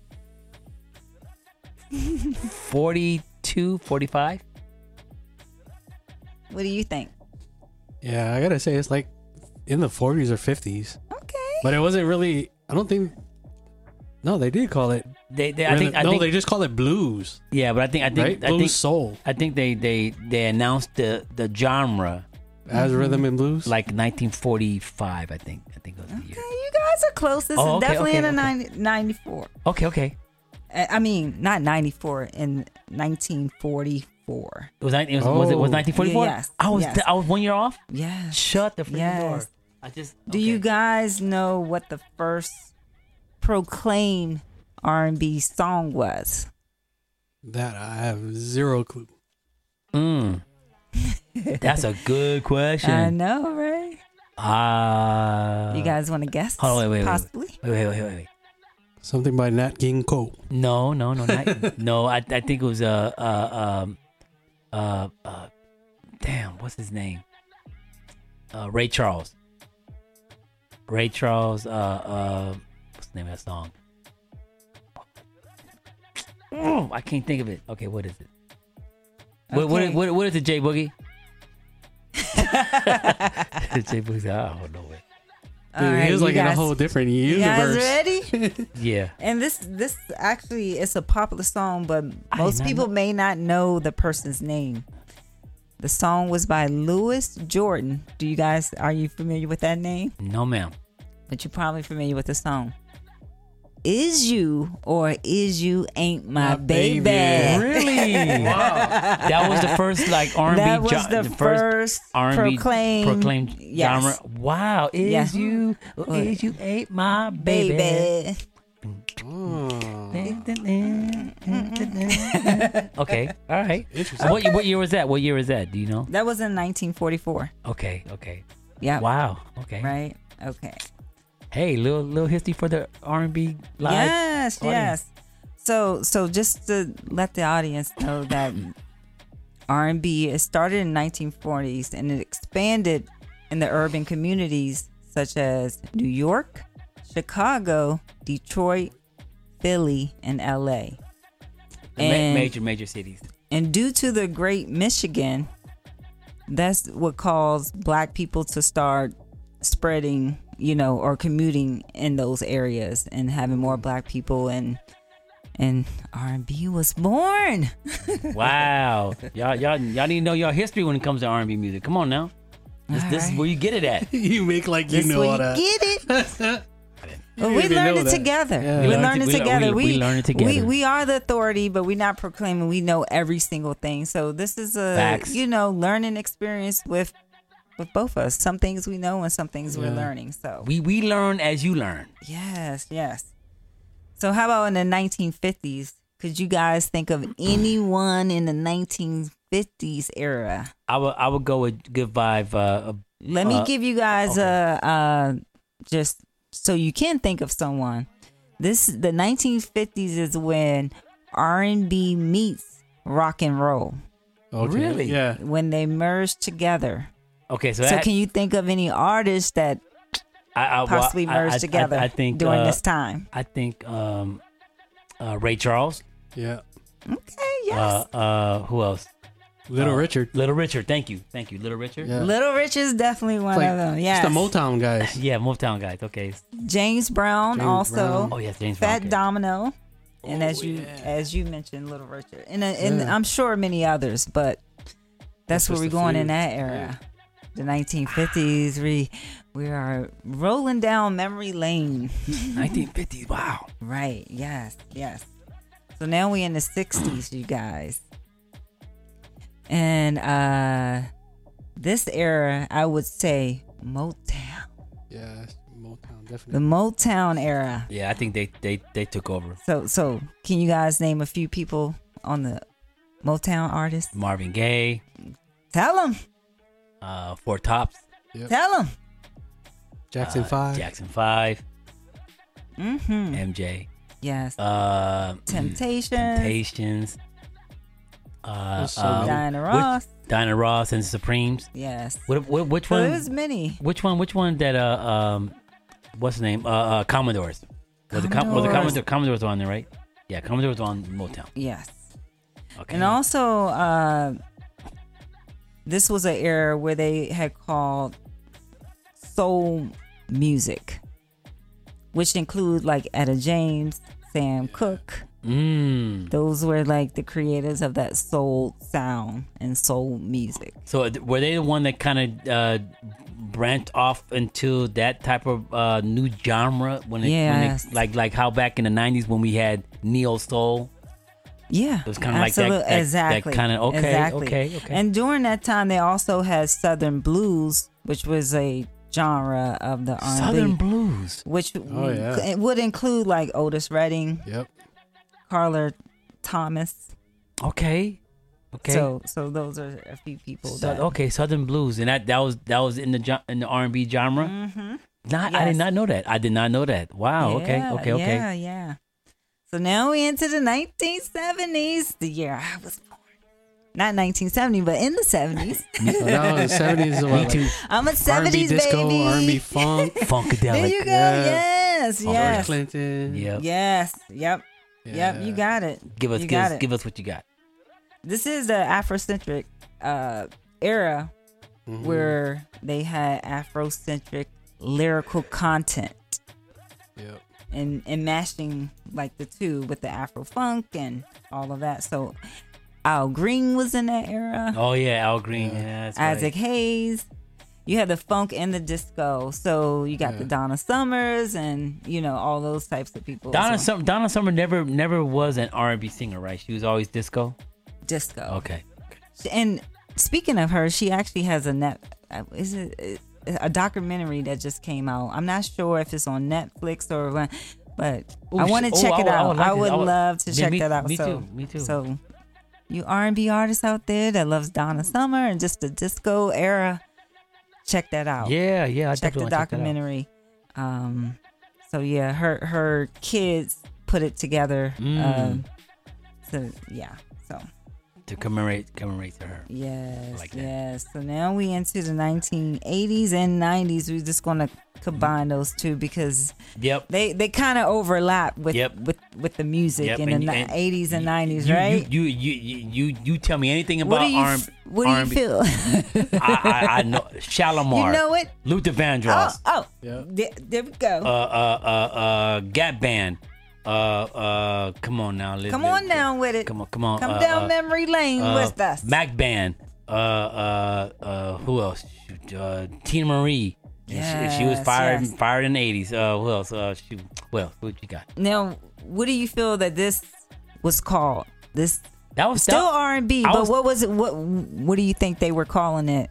forty-two, forty-five? What do you think? Yeah, I gotta say it's like in the forties or fifties, Okay. but it wasn't really. I don't think. No, they did call it. They, they I think I no, think they just call it blues, yeah, but I think I think right? I Blues think soul, I think they they they announced the the genre as rhythm and blues. like nineteen forty-five. I think I think was the Okay, year. you guys are close. This Oh, is okay, definitely okay, in the okay. ninety, ninety-four. Okay, okay. Uh, I mean, not ninety-four, in nineteen forty-four. It was, nineteen, was, was it was Oh. nineteen forty-four? Yeah, yes, I was yes. I was one year off. Yes. Shut the freaking Yes. door. I just Do okay. you guys know what the first proclaimed R and B song was? That I have zero clue. Mm. That's a good I question. know, right? Ah. You guys want to guess? hold on, wait, wait, wait. Possibly. Wait, wait, wait, wait, wait. Something by Nat King Cole. No, no, no, not, no. I I think it was uh uh um uh uh damn, what's his name? Uh, Ray Charles. Ray Charles. Uh uh, what's the name of that song? Oh, I can't think of it. Okay, what is it? What, what, Okay. what, what is it, Jay Boogie? Jay Boogie's, I don't know it. All Dude, right, he was you like in a guys- whole different You guys universe. ready? Yeah. And this this actually is a popular song, but I most did not people know- may not know the person's name. The song was by Louis Jordan. Do you guys are you familiar with that name? No, ma'am. But you're probably familiar with the song. Is You or Is You Ain't My, My baby. Baby. Really? Wow. That was the first like R and B That was jo- the, first, R and B proclaimed, proclaimed yes. genre. Wow. Is Yeah. you or is you ain't my baby? baby. Oh. Okay. All right. Interesting. What what year was that? What year was that? Do you know? That was in nineteen forty-four. Okay. Okay. Yeah. Wow. Okay. Right. Okay. Hey, little little history for the R and B live. Yes. audience. Yes. So so just to let the audience know that R and B it started in nineteen forties and it expanded in the urban communities such as New York, Chicago, Detroit, Philly, and L A. The ma- And- major major cities. And due to the Great Michigan, that's what caused black people to start spreading, you know, or commuting in those areas and having more black people, and and R and B was born. Wow. y'all y'all y'all need to know your history when it comes to R and B music. Come on now. This, All this is right. where you get it at. You make like you This know where all you that. get it. Well, You we didn't learned know it that. together. Yeah. We We learned learned it- it we- together. we- we learned it together. We, we are the authority, but we're not proclaiming we know every single thing. So this is a Facts. you know learning experience with with both of us. Some things we know and some things we're Yeah. learning. So We we learn as you learn. yes, yes. So how about in the nineteen fifties? Could you guys think of anyone in the nineteen fifties era? I would I would go with Good Vibe. Uh, Let me Uh, give you guys a uh, just so you can think of someone. This the nineteen fifties is when R and B meets rock and roll, Okay. Really? Yeah. when they merged together. okay, so, So that, can you think of any artists that I, I, well, possibly I- merged I, together I, I think during uh, this time? I think um, uh, Ray Charles. Yeah. Okay, yes. Uh, uh, who else? Little Uh, Richard. Little Richard. Thank you. Thank you, Little Richard. Yeah. Little Rich is definitely one It's like- of them. It's Yes. the Motown guys. Yeah, Motown guys. Okay. James Brown James also. Brown. Oh yes, James Fat Brown. Okay. Domino, and Oh, as you yeah. as you mentioned, Little Richard, and uh, and Yeah. I'm sure many others, but that's That's where just we're a going few. in that era, the nineteen fifties. We we are rolling down memory lane, nineteen fifties. Wow. right? Yes, yes. So now we in the sixties, you guys, and uh, this era, I would say Motown, Yeah. Motown, the definitely. Motown era. Yeah, I think they they they took over. So, so can you guys name a few people on the Motown artists? Marvin Gaye, Tell them. uh, Four Tops, Yep. Tell them. Jackson uh, Five. Jackson Five, Mm-hmm. M J, Yes. uh, Temptations. Temptations, uh, What's so uh, good? Diana which- Ross. Dinah Ross and Supremes. Yes. What, what, which So one? there's many. Which one? Which one that uh um, what's the name? Uh, uh Commodores. Was the com- was the Commodores. Commodore Commodores on there, right? Yeah, Commodores on Motown. Yes. Okay. And also, uh, this was an era where they had called soul music, which include like Etta James, Sam Cooke. Mm. Those were like the creators of that soul sound and soul music. So th- were they the one that kind of uh, branched off into that type of uh, new genre when it, Yes. when it like like how back in the nineties when we had neo soul? Yeah, It was kinda like that- absolute- that- that exactly, kinda- okay, exactly. okay, okay. And during that time, they also had Southern blues, which was a genre of the R and B, Southern blues. which Oh, yeah. it would include like Otis Redding, Yep. Carla Thomas. Okay. Okay. So, so those are a few people. So- that, okay, Southern blues, and that that was that was in the gen- in the R and B genre. Mm-hmm. Not, I Yes. did not know that. I did not know that. Wow. okay. Yeah, Okay. Okay. Yeah, yeah. So now we into the nineteen seventies, the year I was born. Not nineteen seventy, but in the seventies. So now in the seventies, is what, Me like too. I'm a R and B seventies disco, baby. R and B funk. Funkadelic. There you go. Yeah. Yes, George yes, Clinton. Yep. yes, yep, yep. You Yeah. got it. Give us, You give got us, it. give us what you got. This is the Afrocentric uh, era Mhm. where they had Afrocentric lyrical content Yep. and and mashing like the two with the Afro funk and all of that. So Al Green was in that era. Oh yeah, Al Green. Yeah, that's right. Isaac Hayes. you had the funk and the disco. So you got Yeah. the Donna Summers and you know all those types of people. Donna So, Summer, Donna Summer never never was an R and B singer, right? She was always disco. disco. Okay. And speaking of her, she actually has a net. uh, Is it a documentary that just came out? I'm not sure if it's on Netflix or what, but Ooh, I want to sh- check oh, I it would- I out. would like I to- would I would- love to Yeah, check me- that out. me so, too, me too. So, you R and B artists out there that loves Donna Summer and just the disco era, check that out. Yeah, yeah. I check the definitely wanna check that out. documentary. Um, so yeah, her her kids put it together. Mm. Um, so yeah, so. To commemorate commemorate to her. Yes, like that. yes. So now we into the nineteen eighties and nineties. We're just gonna combine those two because Yep. they they kind of overlap with Yep. with with the music Yep, in and- the ni- and eighties and you- nineties, you, right? You you, you you you you tell me anything what about do you R f- what do you R&B. feel? I, I I know Shalimar. You know it? Luther Oh, Vandross. oh, Yeah. there, there we go. Uh uh uh uh Gap Band. Uh uh come on now. Let, Come let- on down with it. Come on, come on. Come uh, down uh, memory lane uh, with us. Mac Band. Uh uh uh who else? Shoot, Uh Tina Marie. And she, she was Yes, fired yes. fired in the eighties. Uh who else? Uh she well, what you got? Now, what do you feel that this was called? This That was still that, R and B, I but was- what was it? What what do you think they were calling it?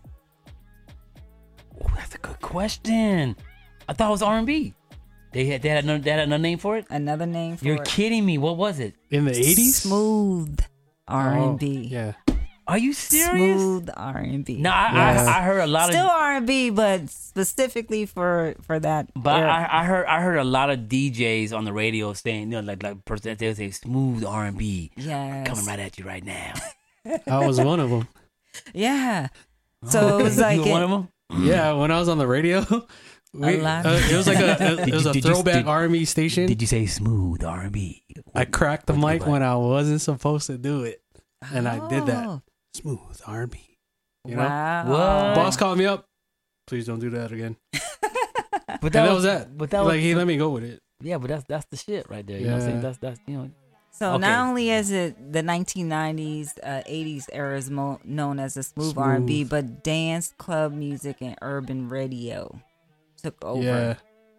Oh, that's a good question. I thought it was R and B. They had they had no, they had no name for it. Another name for You're it? kidding me. What was it? In the eighties? Smooth R and B. Oh, yeah. Are you serious? Smooth R and B. No, I, Yeah. I I heard a lot Still of R and B, but specifically for for that. but era. I, I heard I heard a lot of D Js on the radio saying, you know, like like person they would say smooth R and B yes. coming right at you right now. I was one of them. Yeah. So it was like you were one it- of them. Yeah, when I was on the radio, we, lot. uh, it was like a it Did was you- a did you- throwback did- R and B station. Did you say smooth R and B? I cracked the What- mic what- when I wasn't supposed to do it, and I did that. Oh, Smooth R and B. You know, wow. What? boss called me up. Please don't do that again. But And that was that. But that was Like he let me go with it. yeah. But that's that's the shit right there. You know what I'm saying? Yeah. That's that's you know. So Okay. not only is it the nineteen nineties, uh, eighties era is mo- known as the smooth, R and B, Smooth. but dance, club music, and urban radio took over. Yeah,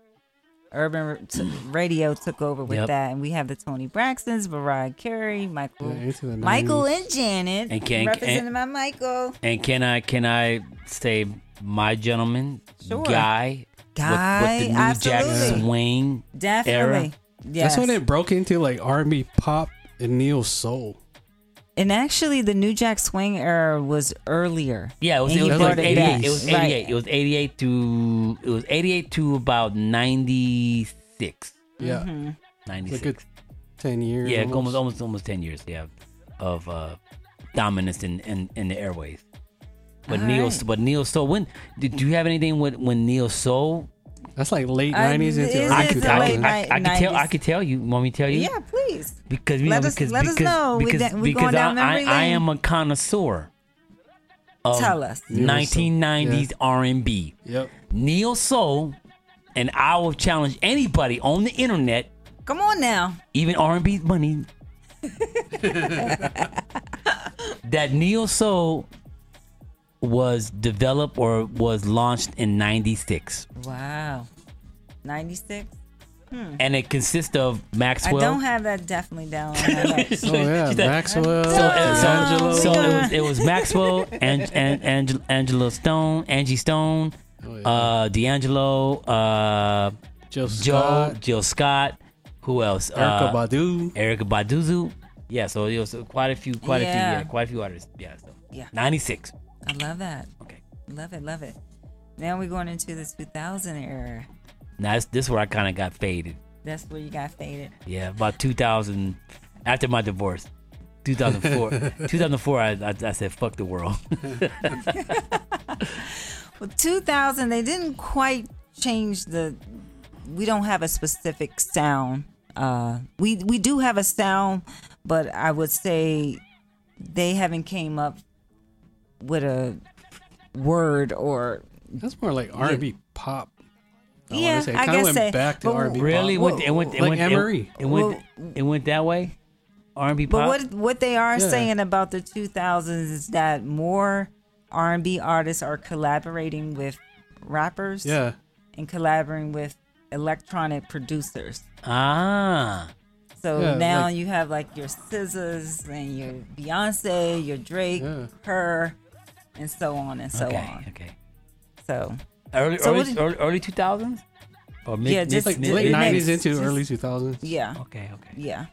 Urban r- t- radio took over with Yep. that, and we have the Tony Braxtons, Mariah Carey, Michael, yeah into the Michael nineties. and Janet, And can- representing and- my Michael. And can I can I say my gentleman Sure. guy Guy, with, with the New Jack absolutely. swing? Definitely, yes. That's when it broke into like R and B, pop, and neo soul. And actually, the New Jack Swing era was earlier. Yeah, it was, And it he was brought like it eighty-eight. back. It was Right. eighty-eight. It was eighty-eight to it was eighty-eight to about ninety-six. Yeah, Mm-hmm. it's a ninety-six. good ten years. Yeah, almost almost almost ten years. Yeah, of uh, dominance in, in, in the airways. But All Neo, right. but Neo Soul. When did you have anything with when Neo Soul? That's like late I- nineties into is early it two the I, late could, thousands. night- I, I could tell. I nineties? could tell you. Want me to tell you? Yeah, please. Because you Let know, us- because let us because know. We because, da- we because going down I, I, memory I lane. am a connoisseur of Tell us. Neo Soul. nineteen nineties R and B. Yep. Neo Soul, and I will challenge anybody on the internet, Come on now. even R and B money, that Neo Soul was developed or was launched in ninety-six. Wow. ninety-six? And it consists of Maxwell. I don't have that definitely down on my notes. Oh yeah, She said- Maxwell, So, uh, so, D'Angelo. so it was it was Maxwell and and Angela, Angela Stone, Angie Stone, Oh, yeah. uh, D'Angelo, uh, Jill Joe, Scott, Jill Scott. Who else? Erica uh, Badu. Erica Baduzu. Yeah, so it was quite a few, quite a few, Yeah. yeah, quite a few artists. Yeah, so Yeah. ninety-six. I love that. Okay, Love it, love it. Now we're going into the two thousand era. now this, this is where I kind of got faded. That's where you got faded. Yeah, about two thousand, after my divorce, two thousand four. two thousand four, I, I, I said, fuck the world. Well, two thousand, they didn't quite change the. We don't have a specific sound. Uh, we we do have a sound, but I would say they haven't came up with a word or That's more like R and B pop. I Yeah, wanna say. It I kinda guess went say- back to but R and B. Really? It pop. went, it went, it Like went, Anne-Marie. It, it went, Well- it went that way? R and B But pop? what what they are Yeah. saying about the two thousands is that more R and B artists are collaborating with rappers Yeah. and collaborating with electronic producers. Ah. So Yeah, now like- you have like your S Z As and your Beyonce, your Drake, Yeah. her, and so on and so okay. on. Okay. So Early So early, what did- early early two thousands? Or mid, Yeah, just- Like Mid- late mid- nineties next- into just- early two thousands. yeah, Okay. Okay. yeah.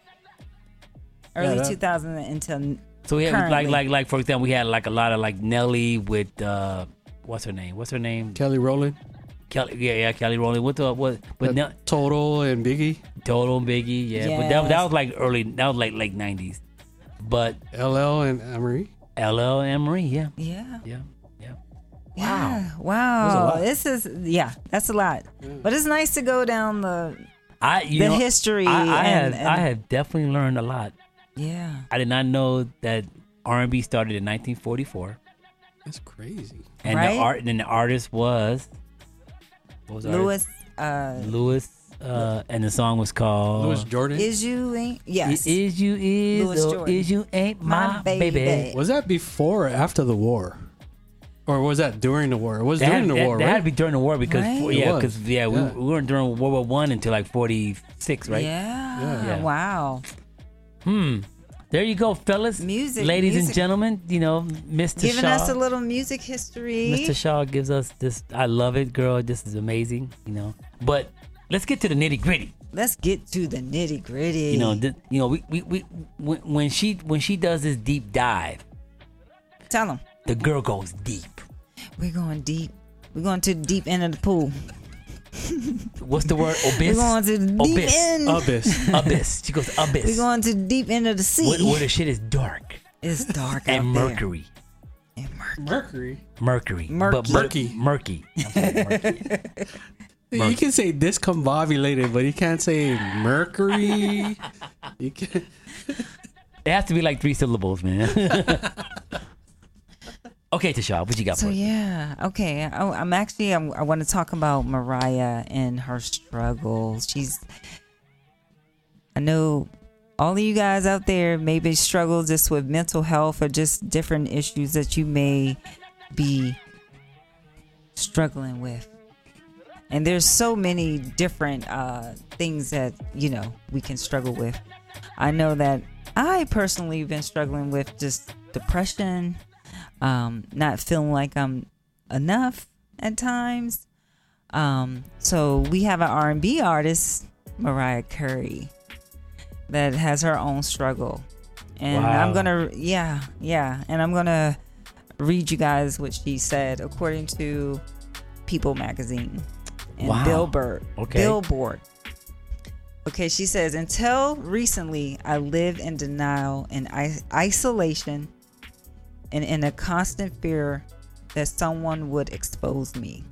Early that- two thousand until So we have like Currently. like like for example, we had like a lot of like Nelly with uh, what's her name? What's her name? Kelly Rowland, Kelly. Yeah, yeah, Kelly Rowland. What the what? But uh, Nell Total, and Biggie, Total Biggie. Yeah, but that that Yes. was like early. That was like late nineties. But L L, and Emery. L L and Marie. Yeah, yeah. yeah, yeah. Yeah. That's a Wow. lot. This is yeah, that's a lot. But it's nice to go down the I you the know, history I, I and, had and I had definitely learned a lot. yeah. I did not know that R and B started in nineteen forty-four, That's crazy. and Right? the art and the artist was what was the artist? Louis uh Lewis, uh, and the song was called Louis Jordan. is you ain't yes. Is you is Louis or Jordan. is you ain't my, My baby. baby. Was that before or after the war? Or was that during the war? It was That, during had, the that, war, that right? had to be during the war because Right? for- It yeah, was. because yeah, we, Yeah. we weren't during World War One until like forty-six, right? Yeah. Yeah. Yeah. Wow. Hmm. There you go, fellas. Music, ladies and music. gentlemen. You know, Mister Giving Shaw. us a little music history. Mister Shaw gives us this. I love it, girl. This is amazing. You know, but let's get to the nitty gritty. Let's get to the nitty gritty. You know, th- you know, we, we, we when, when she when she does this deep dive, Tell them. the girl goes deep. We're going deep. We're going to the deep end of the pool. What's the word? We're Abyss. going to the deep Abyss. end. Abyss. Abyss. She goes abyss. We're going to the deep end of the sea. where, where the shit is dark It's dark and out there. mercury. And Mercury. Mercury. Mercury. Murky. But, but Murky. Murky. I'm sorry, murky. You can say discombobulated, but you can't say Mercury. You can. It has to be like three syllables, man. Okay, Tasha, what you got So for us? yeah, okay. I, I'm actually I'm, I want to talk about Mariah and her struggles. She's, I know, all of you guys out there maybe struggle just with mental health or just different issues that you may be struggling with. And there's so many different uh, things that you know we can struggle with. I know that I personally have been struggling with just depression. Um, not feeling like I'm enough at times. Um, so we have an R and B artist, Mariah Carey, that has her own struggle. And Wow. I'm gonna, yeah, yeah. And I'm gonna read you guys what she said according to People magazine and Wow. Billboard. Okay. Billboard. Okay, she says, until recently, I lived in denial and I- isolation and in a constant fear that someone would expose me.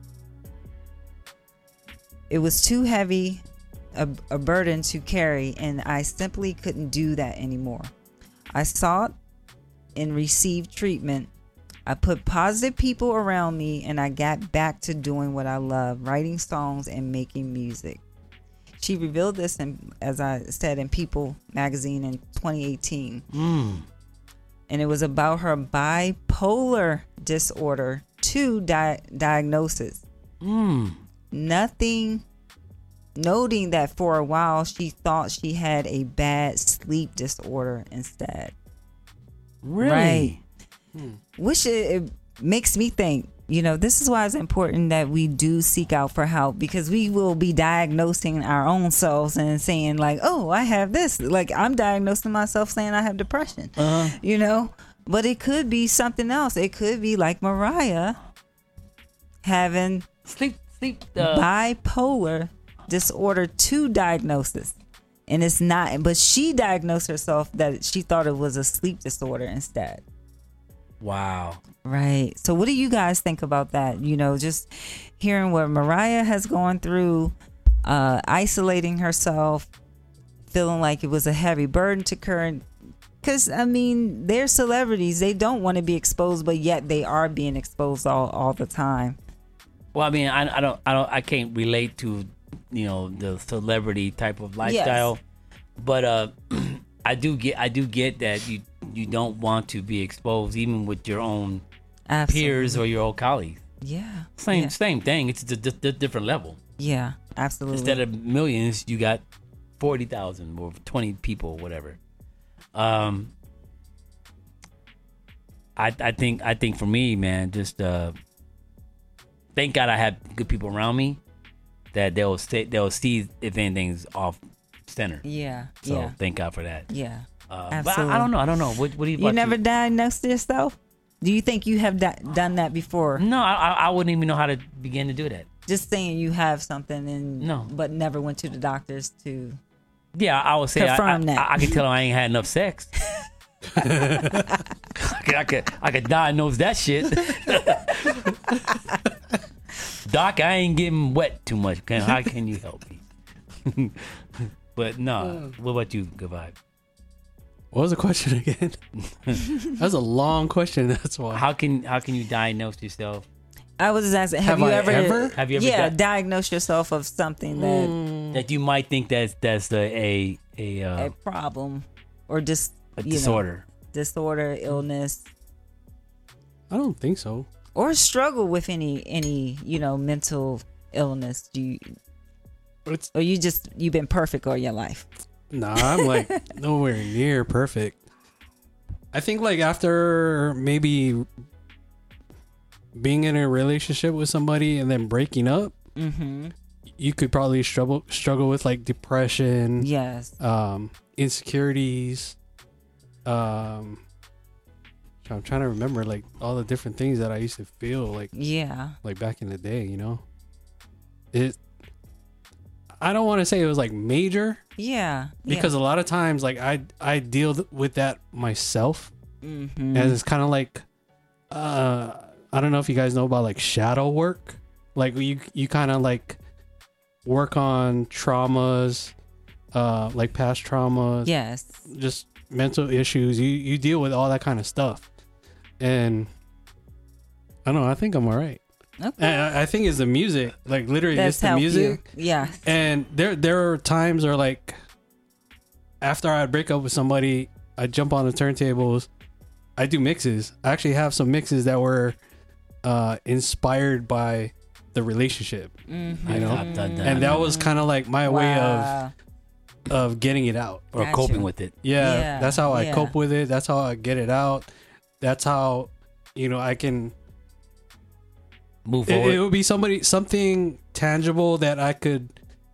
It was too heavy a, a burden to carry, and I simply couldn't do that anymore. I sought and received treatment. I put positive people around me, and I got back to doing what I love, writing songs and making music. She revealed this, in, as I said, in People magazine in twenty eighteen. Mm. And it was about her bipolar disorder two di- diagnosis. Mm. Nothing, noting that for a while she thought she had a bad sleep disorder instead. Really? Right. Which it, it makes me think, you know, this is why it's important that we do seek out for help, because we will be diagnosing our own selves and saying like, oh, I have this. Like I'm diagnosing myself saying I have depression, Uh-huh. you know, but it could be something else. It could be like Mariah having Sleep, sleep. Uh, bipolar disorder two diagnosis. And it's not, but she diagnosed herself that she thought it was a sleep disorder instead. wow. Right. So what do you guys think about that? You know, just hearing what Mariah has gone through, uh, isolating herself, feeling like it was a heavy burden to her. Because, I mean, they're celebrities. They don't want to be exposed, but yet they are being exposed all, all the time. Well, I mean, I, I don't, I don't, I can't relate to, you know, the celebrity type of lifestyle, but uh, I do get, I do get that you, you don't want to be exposed, even with your own Absolutely. peers or your old colleagues. Yeah. Same yeah. same thing. It's just a different level. Yeah, absolutely. Instead of millions, you got forty thousand or twenty people, whatever. Um, I I think I think for me, man, just uh, thank God I have good people around me that they'll stay, they'll see if anything's off center. Yeah. So yeah. thank God for that. Yeah. Uh, Absolutely. But I, I don't know. I don't know. What, what do you? You about never you? diagnosed yourself? Do you think you have di- done that before? No, I I wouldn't even know how to begin to do that. Just saying you have something and No. but never went to the doctors to. Yeah, I would say I, Confirm I, that. I, I can tell I ain't had enough sex. I, could, I could I could diagnose that shit. Doc, I ain't getting wet too much. Can, how can you help me? But no, what about you, Good Vibe? What was the question again? That's a long question. That's why. How can how can you diagnose yourself? I was just asking, have, Have you I ever, ever? Have you ever yeah, di- diagnosed yourself of something that that you might think that's that's a a a, uh, a problem or just a you know, disorder? disorder, illness, I don't think so. or struggle with any any you know mental illness? Do you, It's or you just you've been perfect all your life? nah. I'm like nowhere near perfect. I think like after maybe being in a relationship with somebody and then breaking up, Mm-hmm. you could probably struggle struggle with like depression, Yes. um, insecurities. Um, I'm trying to remember like all the different things that I used to feel like Yeah. like back in the day. You know, it. I don't want to say it was like major Yeah. because a lot of times like I I deal with that myself, Mm-hmm. and it's kind of like, uh, I don't know if you guys know about like shadow work. Like you you kind of like work on traumas, uh, like past traumas, Yes. just mental issues. You you deal with all that kind of stuff, and I don't know. I think I'm all right. Okay. And I, I think it's the music, like literally That's just the helped music. you. Yeah. And there there are times where like after I'd break up with somebody, I'd jump on the turntables. I do mixes. I actually have some mixes that were uh, inspired by the relationship, Mm-hmm. you know, I've done that. and that was kind of like my way Wow. of of getting it out. or Gotcha. coping with it. Yeah, Yeah, that's how I yeah. cope with it. That's how I get it out. That's how, you know, I can. Move It, forward. it would be somebody something tangible that I could.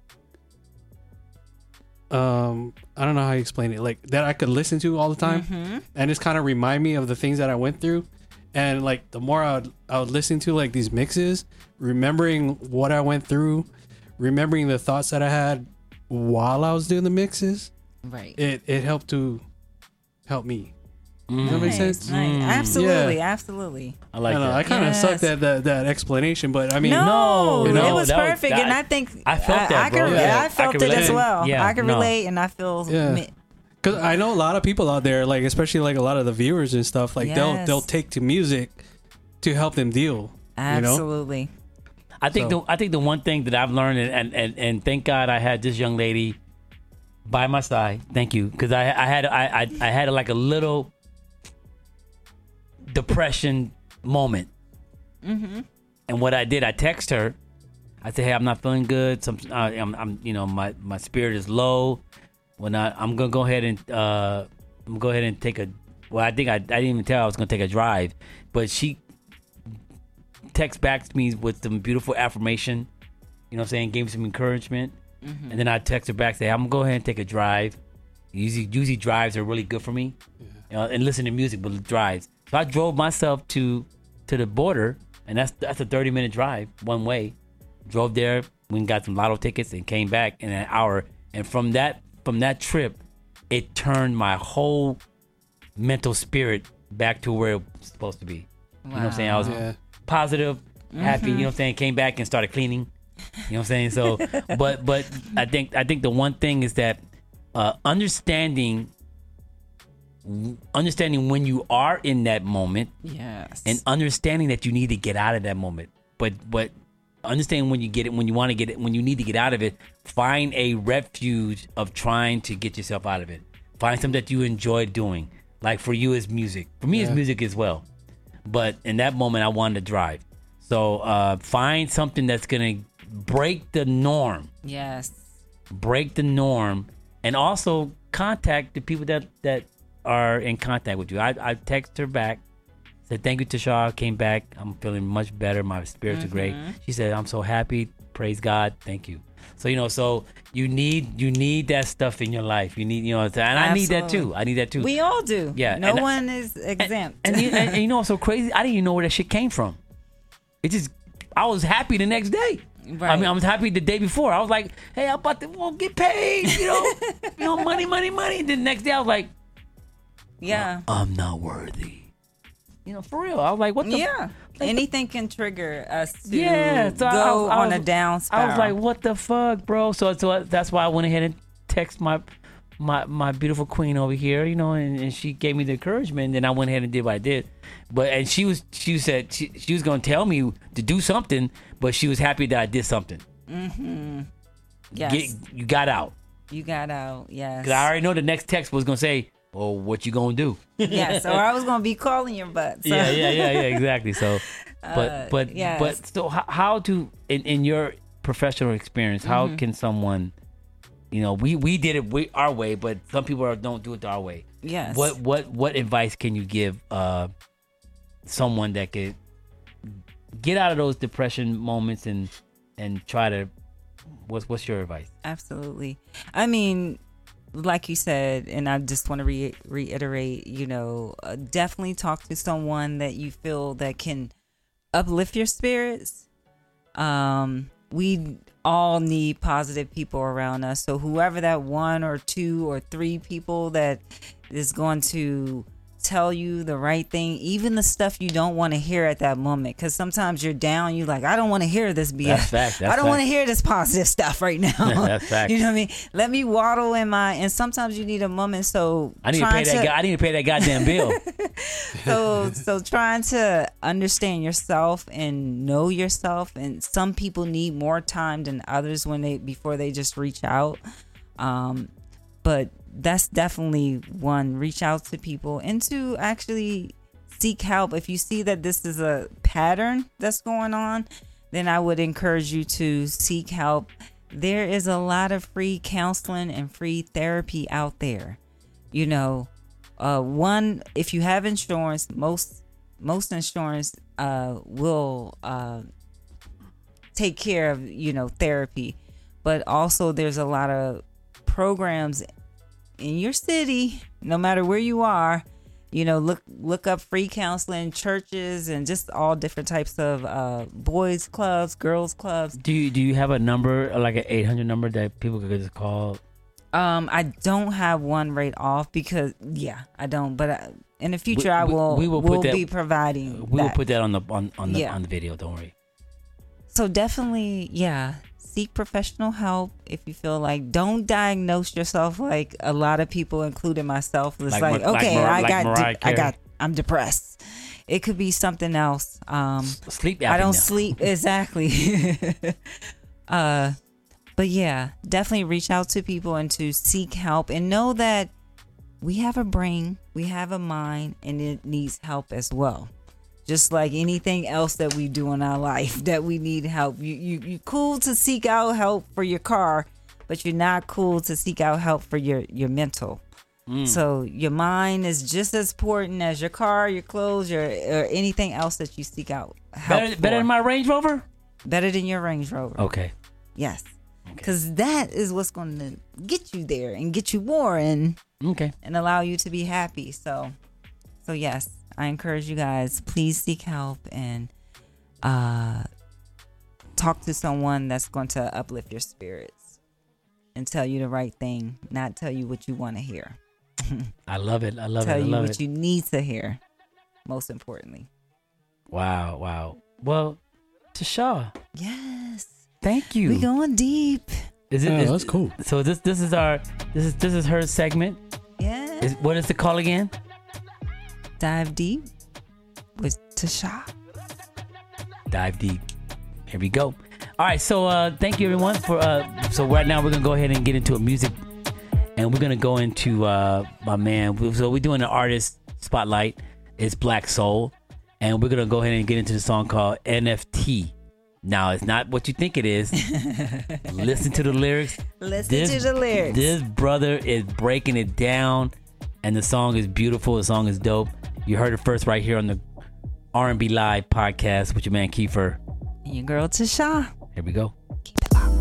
Um, I don't know how you explain it. Like that I could listen to all the time, Mm-hmm. and just kind of remind me of the things that I went through. And like the more I would, I would listen to like these mixes, remembering what I went through, remembering the thoughts that I had while I was doing the mixes, Right. it it helped to help me. Mm. Does that make Nice, sense? nice. Mm. Absolutely. Yeah. Absolutely. I like I, know, that. I kind of Yes. sucked at that, that explanation, but I mean, no, no, it no, was that was- perfect, that- and I think I felt that, I, bro. could, Yeah. I I felt could it as relate. well. Yeah, I can no. relate, and I feel. Yeah. mi- because I know a lot of people out there, like especially like a lot of the viewers and stuff, like they'll Yes. they'll take to music to help them deal. You know, Absolutely. I think So- the I think the one thing that I've learned, and and, and, and thank God I had this young lady by my side. Thank you, because I I had I, I I had like a little depression moment, Mm-hmm. and what I did, I text her. I said, "Hey, I'm not feeling good. Some uh, I'm I'm you know my my spirit is low. When I I'm gonna go ahead and uh I'm gonna go ahead and take a well I think I I didn't even tell her I was gonna take a drive, but she text back to me with some beautiful affirmation, you know what I'm saying, gave me some encouragement. Mm-hmm. And then I text her back, say, I'm gonna go ahead and take a drive. Usually usually drives are really good for me. You know, and listen to music, but drives. So I drove myself to to the border, and that's that's a thirty minute drive one way. Drove there, went and got some lotto tickets and came back in an hour. And from that from that trip, it turned my whole mental spirit back to where it was supposed to be. You know what I'm saying? I was yeah, positive, happy, you know what I'm saying, came back and started cleaning. You know what I'm saying? So but but I think I think the one thing is that uh understanding understanding when you are in that moment Yes. and understanding that you need to get out of that moment. But but understanding when you get it, when you want to get it, when you need to get out of it, find a refuge of trying to get yourself out of it. Find something that you enjoy doing. Like for you, it's music. For me, it's Yeah. music as well. But in that moment, I wanted to drive. So uh, find something that's gonna break the norm. Yes. Break the norm, and also contact the people that that are in contact with you. I I text her back, said thank you, Tasha. Came back. I'm feeling much better. My spirits Mm-hmm. are great. She said I'm so happy. Praise God. Thank you. So you know, so you need you need that stuff in your life. You need you know, and I need that Absolutely. too. I need that too. We all do. Yeah, No and- one is exempt. And, you, and, and you know what's so crazy? I didn't even know where that shit came from. It just, I was happy the next day. I Right. mean, I was happy the day before. I was like, hey, I'm about to well, get paid, you know, you know, money, money, money. And then the next day I was like, yeah. I'm not worthy. You know, for real. I was like, what the? Yeah. Anything can trigger us to Yeah. So I- go I, I on was, a down spiral. I was like, what the fuck, bro? So, so that's why I went ahead and text my, my, my beautiful queen over here, you know, and, and she gave me the encouragement. And then I went ahead and did what I did. But and she was, she said she, she was gonna tell me to do something, but she was happy that I did something. Mm-hmm. Yes. Get, you got out. You got out. Yes. Cause I already know the next text was gonna say, "Well, what you gonna do?" Yes. Or I was gonna be calling your butt. So. Yeah, yeah, yeah, yeah, exactly. So, but, Uh, but, yes. but, so how, how to in, in your professional experience, how Mm-hmm. can someone, you know, we we did it we, our way, but some people are, don't do it our way. Yes. What what what advice can you give uh someone that could get out of those depression moments and and try to what's what's your advice? Absolutely. I mean, like you said, and I just want to re- reiterate, you know, uh, definitely talk to someone that you feel that can uplift your spirits. Um, we all need positive people around us. So whoever that one or two or three people that is going to tell you the right thing, even the stuff you don't want to hear at that moment, because sometimes you're down, you like, I don't want to hear this B S. That's fact. That's I don't want to fact. hear this positive stuff right now. That's fact. You know what I mean? Let me waddle in my, and sometimes you need a moment. So I need to trying pay that. guy, I need to pay that goddamn bill. so so trying to understand yourself and know yourself, and some people need more time than others when they before they just reach out. Um, but that's definitely one, reach out to people, and to actually seek help. If you see that this is a pattern that's going on, then I would encourage you to seek help. There is a lot of free counseling and free therapy out there. You know, uh, one, if you have insurance, most most insurance uh, will uh, take care of, you know, therapy. But also there's a lot of programs in your city, no matter where you are. You know, look look up free counseling, churches, and just all different types of uh, boys clubs, girls clubs. Do you do you have a number, like an eight hundred number that people could just call? Um, I don't have one right off because, yeah, I don't. But I, in the future, We- I we- will. we will will put that- be providing. We will that. put that on the on, on the Yeah. on the video. Don't worry. So definitely, yeah, seek professional help if you feel like. Don't diagnose yourself like a lot of people, including myself. It's Like like, Mar- like okay, Mar- I like got, Mariah de- I Carey. got, I'm depressed. It could be something else. Um, Sleep apnea. I don't sleep exactly. uh, but yeah, definitely reach out to people and to seek help, and know that we have a brain, we have a mind, and it needs help as well. Just like anything else that we do in our life, that we need help. You you you cool to seek out help for your car, but you're not cool to seek out help for your your mental. Mm. So your mind is just as important as your car, your clothes, your or anything else that you seek out help Better, for. better than my Range Rover. Better than your Range Rover. Okay. Yes. Because that is what's going to get you there and get you more and Okay. and allow you to be happy. So, so yes, I encourage you guys, please seek help and uh, talk to someone that's going to uplift your spirits and tell you the right thing, not tell you what you want to hear. I love it. I love tell it. I you love what it. you need to hear, most importantly. Wow. Wow. Well, Tasha, Yes. thank you. We going deep. Is it? Yeah, is- that's cool. So this this is our this is this is her segment. Yeah. Is what is the call again? Dive deep with Tasha. Dive deep. Here we go. All right, so uh, thank you everyone for. Uh, so right now we're gonna go ahead and get into a music, and we're gonna go into uh, my man. So we're doing an artist spotlight. It's Black Soul, and we're gonna go ahead and get into the song called N F T. Now, it's not what you think it is. Listen to the lyrics. Listen This- to the lyrics. This brother is breaking it down, and the song is beautiful. The song is dope. You heard it first right here on the R and B Live podcast with your man Kiefer. And your girl Tasha. Here we go. Keep it locked.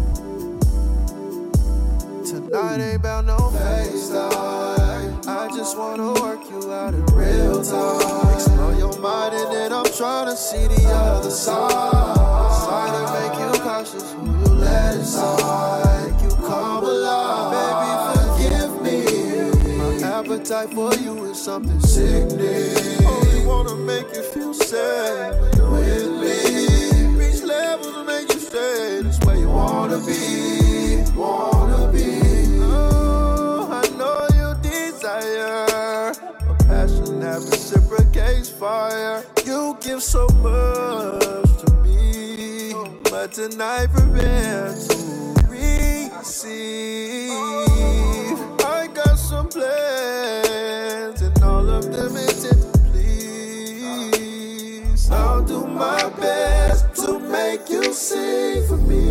Tonight ain't about no FaceTime. I just wanna work you out in real time. Explore your mind and then I'm trying to see the other side. Try to make you cautious who you let inside. Make you come alive. Baby, forgive me. My appetite for you is something sickening. Only wanna make you feel safe when you're with me. Reach levels to make you stay. This way you wanna be. Wanna be. Oh, I know you desire a passion that reciprocates fire. You give so much to me, but tonight prepare to receive. I got some plans, and all of them intent to please. I'll do my best to make you see for me.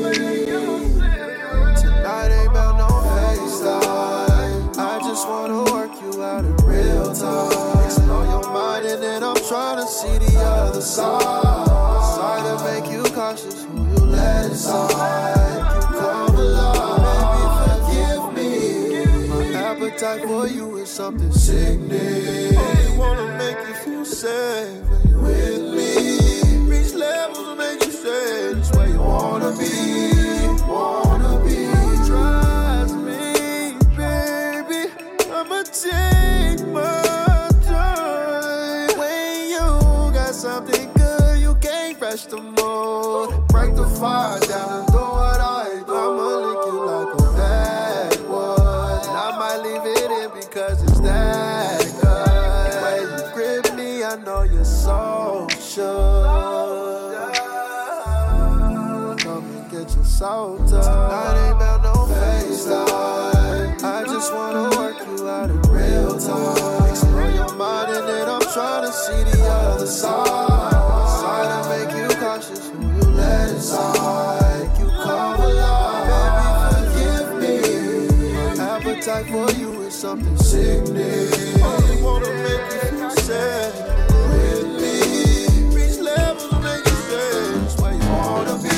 Tonight ain't about no FaceTime. I just wanna work you out in real time. Explore your mind and then I'm trying to see the other side. Try to make you cautious who you let inside. You come alive, baby, forgive me. My appetite for you is something sickening. Only wanna make you feel safe when you're with me. Reach levels to make you stay. This way you wanna be, wanna be. Trust me, baby, I'ma take my time. When you got something good, you can't rush the mood. Break the fire down and do what I do. I'ma lick you like a backwood. And I might leave it in because it's that good. When you grip me, I know you're so sure. Come and get your soul touched. Tonight ain't about no FaceTime. I just wanna work you out in real time. Explore your mind and then I'm trying to see the other side. Try to make you cautious who you let inside. Make you come alive. Baby, forgive me. My appetite for you is something sickening. Only wanna make you feel sad with me. Reach levels to make you stay. That's where you wanna be.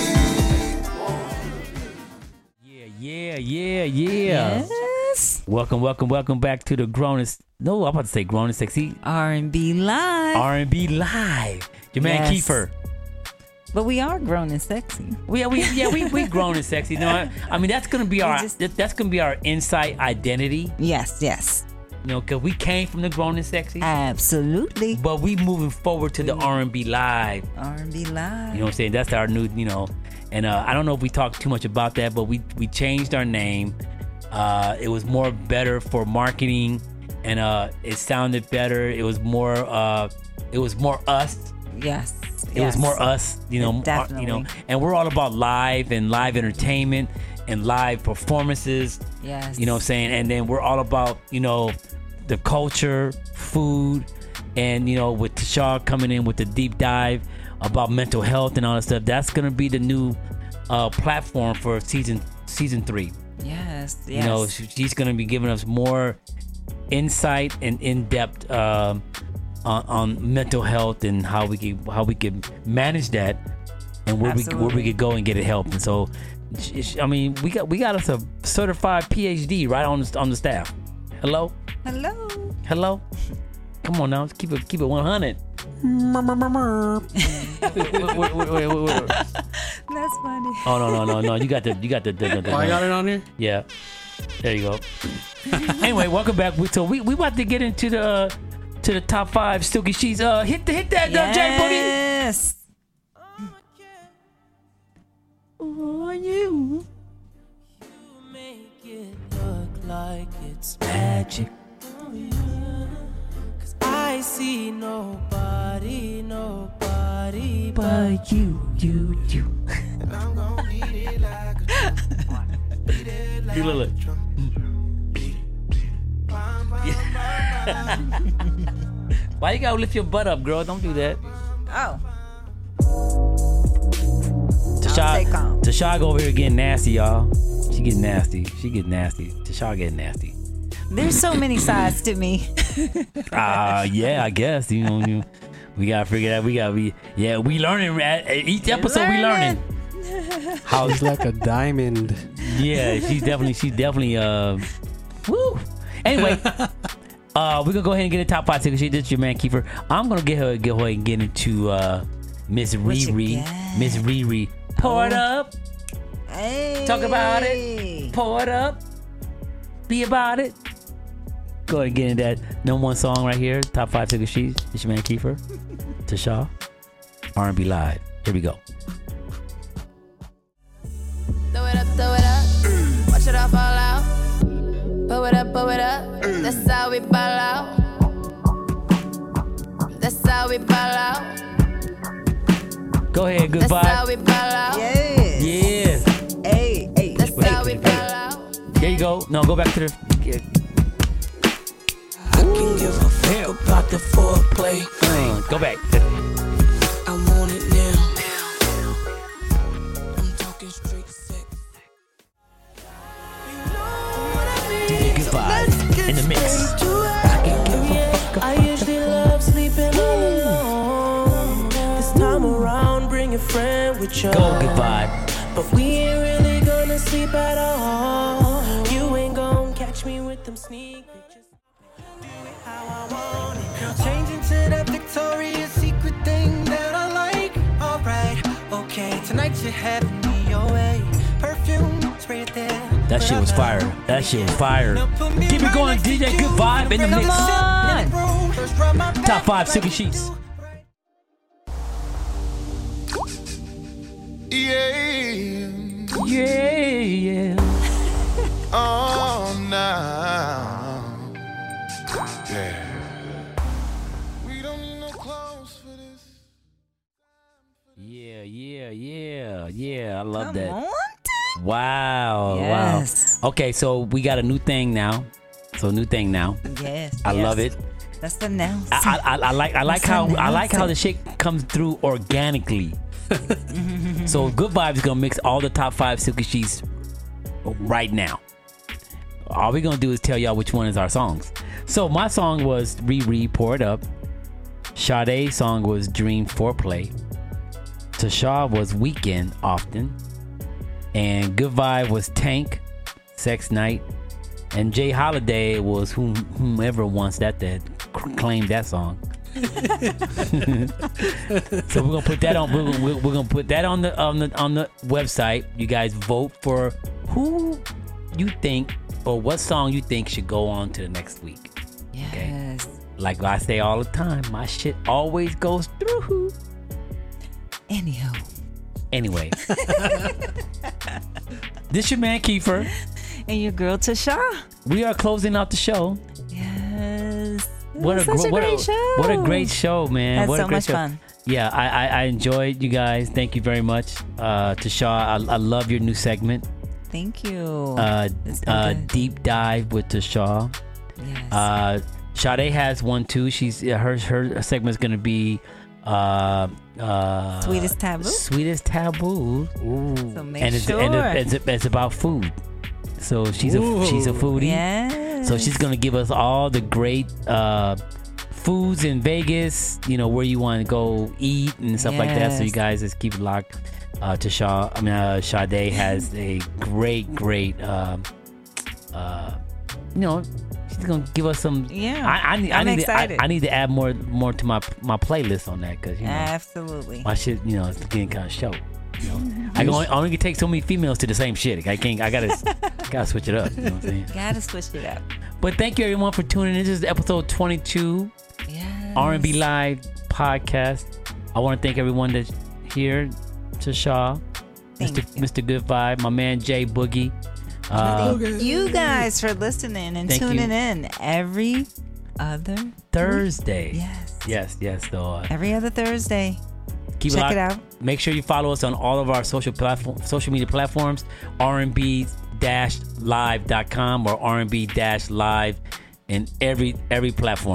Yeah, yeah, yeah, yeah. Yes. Welcome, welcome, welcome back to the Grown and No, I'm about to say Grown and Sexy R and B live. R and B Live. Your man Yes. Kiefer. But we are grown and sexy. We, we yeah we we grown and sexy. No, I, I mean that's gonna be our just- that- that's gonna be our insight identity. Yes, yes. You know, cause we came from the Grown and Sexy, Absolutely. but we moving forward to the R and B Live. R and B live. You know what I'm saying? That's our new, you know, and uh, I don't know if we talked too much about that, but we we changed our name. Uh, it was more better for marketing, and uh, it sounded better. It was more uh, it was more us. Yes. It was more us, you know, uh, Definitely. you know, and we're all about live and live entertainment and live performances. Yes. You know what I'm saying? And then we're all about, you know, the culture, food, and, you know, with Tasha coming in with the deep dive about mental health and all that stuff. That's going to be the new uh, platform for season season three. Yes. Yes. You know, she- she's going to be giving us more insight and in-depth um, on, on mental health and how we can how we can manage that and where we where we Absolutely. could go and get it help. And so, sh- sh- I mean, we got we got us a certified P H D right on the, on the staff. Hello, Hello. hello. Come on now, let's keep it keep it one hundred. Wait, wait, wait, wait, wait, wait. That's funny. Oh no no no no! You got the you got the. the, the, the Oh, I got it on here? Yeah, there you go. Anyway, welcome back. We- So we we about to get into the uh, to the top five Silky Sheets. Uh, hit the hit that uh, J Booty. Yes. Oh, you. Make it look like it's magic. Cause I see nobody, nobody but But you, you, you. I'm gon' beat it like a drum. Beat it like You look, look. a drum. Bam, bam, bam, bam. Why you gotta lift your butt up, girl? Don't do that. Oh. Stay Tasha, calm. Tasha go over here getting nasty, y'all. She getting nasty. She getting nasty. Tasha getting nasty. There's so many sides to me. Uh yeah, I guess. You know, you, we gotta figure that. We gotta be. Yeah, we learning. At, at each episode, we learning. How She's like a diamond. Yeah, she's definitely. She's definitely. Uh, woo. Anyway. Uh, we're gonna go ahead and get a top five ticket sheet. This is your man Kiefer. I'm gonna get her go ahead and get into uh, Miss What you Riri. got? Miss Riri. Pour it Oh. up. Hey. Talk about it. Pour it up. Be about it. Go ahead and get into that number one song right here. Top five ticket sheet. It's your man Kiefer. Tasha. R and B Live. Here we go. Throw it up, throw it up. Watch it all fall out. Pull it up, pull it up. That's how we ball out. That's how we ball out. Go ahead. Good That's how vibe. we ball out. Yes. Yeah. Hey, hey. That's Wait, how we wait. ball out. There you go. No, go back to the. Yeah. I can give a fuck about the foreplay. Uh, go back. I want it now. I'm talking straight sex. D J Good Vibe in the mix. I usually love sleeping all alone. This time around, bring a friend with you. Go Good Vibe. But we ain't really gonna sleep at all. You ain't gonna catch me with them sneak pictures. Do it how I want it. Girl, change into that Victoria's Secret thing that I like. Alright, okay, tonight you're having me your way. Perfume, spray it there. That shit was fire. That shit was fire. Keep it going, D J Good Vibe in the mix. on. Top five silky sheets. Yeah. Yeah, yeah. Oh, now. Yeah. We don't need no clothes for this. Yeah, yeah, yeah, yeah. I love Come that. on. Wow, Yes. wow. Okay, so we got a new thing now. So new thing now. Yes. I yes. love it. That's the now. I, I, I, I like I like That's how I announced like how it. the shit comes through organically. So Good Vibes is gonna mix all the top five silky sheets right now. All we're gonna do is tell y'all which one is our songs. So my song was Riri, Pour It Up. Sade's song was Dream Foreplay. Tasha was Weekend, Often. And Good Vibe was Tank, Sex Night. And Jay Holiday was whom, whomever wants that that claimed that song. So we're gonna put that on. We're, we're, we're gonna put that on the on the on the website. You guys vote for who you think or what song you think should go on to the next week. Yes. Like I say all the time, my shit always goes through. Anyhow. Anyway, this your man Kiefer. And your girl Tasha. We are closing out the show. Yes. It What a, was such gr- a what great a show. what a great show, man! Had what so a great much show. fun. Yeah, I, I I enjoyed you guys. Thank you very much, uh, Tasha. I, I love your new segment, Thank you. uh, It's been uh, good. Deep Dive with Tasha. Yes. Uh, Sade has one too. She's uh, her her segment is gonna be uh, uh, Sweetest Taboo? Sweetest Taboo, so make and it's sure. and it, it's, it's about food. So she's a she's a foodie. Yes. So she's gonna give us all the great uh, foods in Vegas. You know where you want to go eat and stuff like that. So you Yes. guys just keep it locked. Uh, to Shaw, I mean, uh, Sade has a great, great. Um, uh, you know, she's gonna give us some. Yeah. I, I need. I I'm need. To, I, excited. I need to add more, more to my my playlist on that because you know Absolutely. my shit. You know, it's getting kind of show. You know, I can only, I only can take so many females to the same shit. I can't. I gotta gotta switch it up. You know what I'm saying? Gotta switch it up. But thank you everyone for tuning in. This is episode twenty-two, Yes. R and B Live podcast. I want to thank everyone that's here. Tasha, Thank Mister you. Mister Good Vibe, my man Jay Boogie. Uh, Thank you guys for listening and Thank tuning you. in every other Thursday. Yes. Yes, yes. So uh, Every other Thursday. keep Check it, it locked. out. Make sure you follow us on all of our social platform, social media platforms, R and B live dot com or R and B live in every every platform.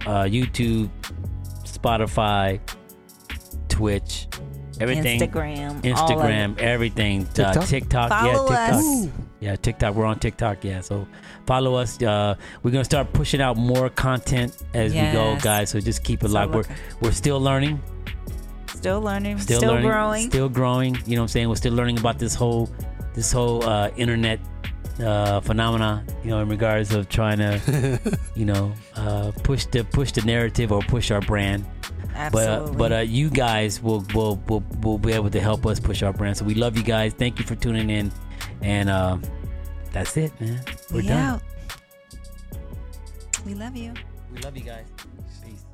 uh, YouTube, Spotify, Twitch, everything. Instagram, Instagram, all of it. everything. TikTok? Uh, TikTok, Follow yeah, TikTok. us. Yeah, TikTok. We're on TikTok. Yeah, so follow us. Uh, we're gonna start pushing out more content as we go, Yes. guys. So just keep it So locked. We're look- we're still learning, Still learning, still, still, learning, growing. still growing. You know what I'm saying? We're still learning about this whole this whole uh, internet uh, phenomena. You know, in regards of trying to you know uh, push the push the narrative or push our brand. But uh, Absolutely. but uh, you guys will, will will will be able to help us push our brand. So we love you guys. Thank you for tuning in, and uh, that's it, man. We're we done. out. We love you. We love you guys. Peace.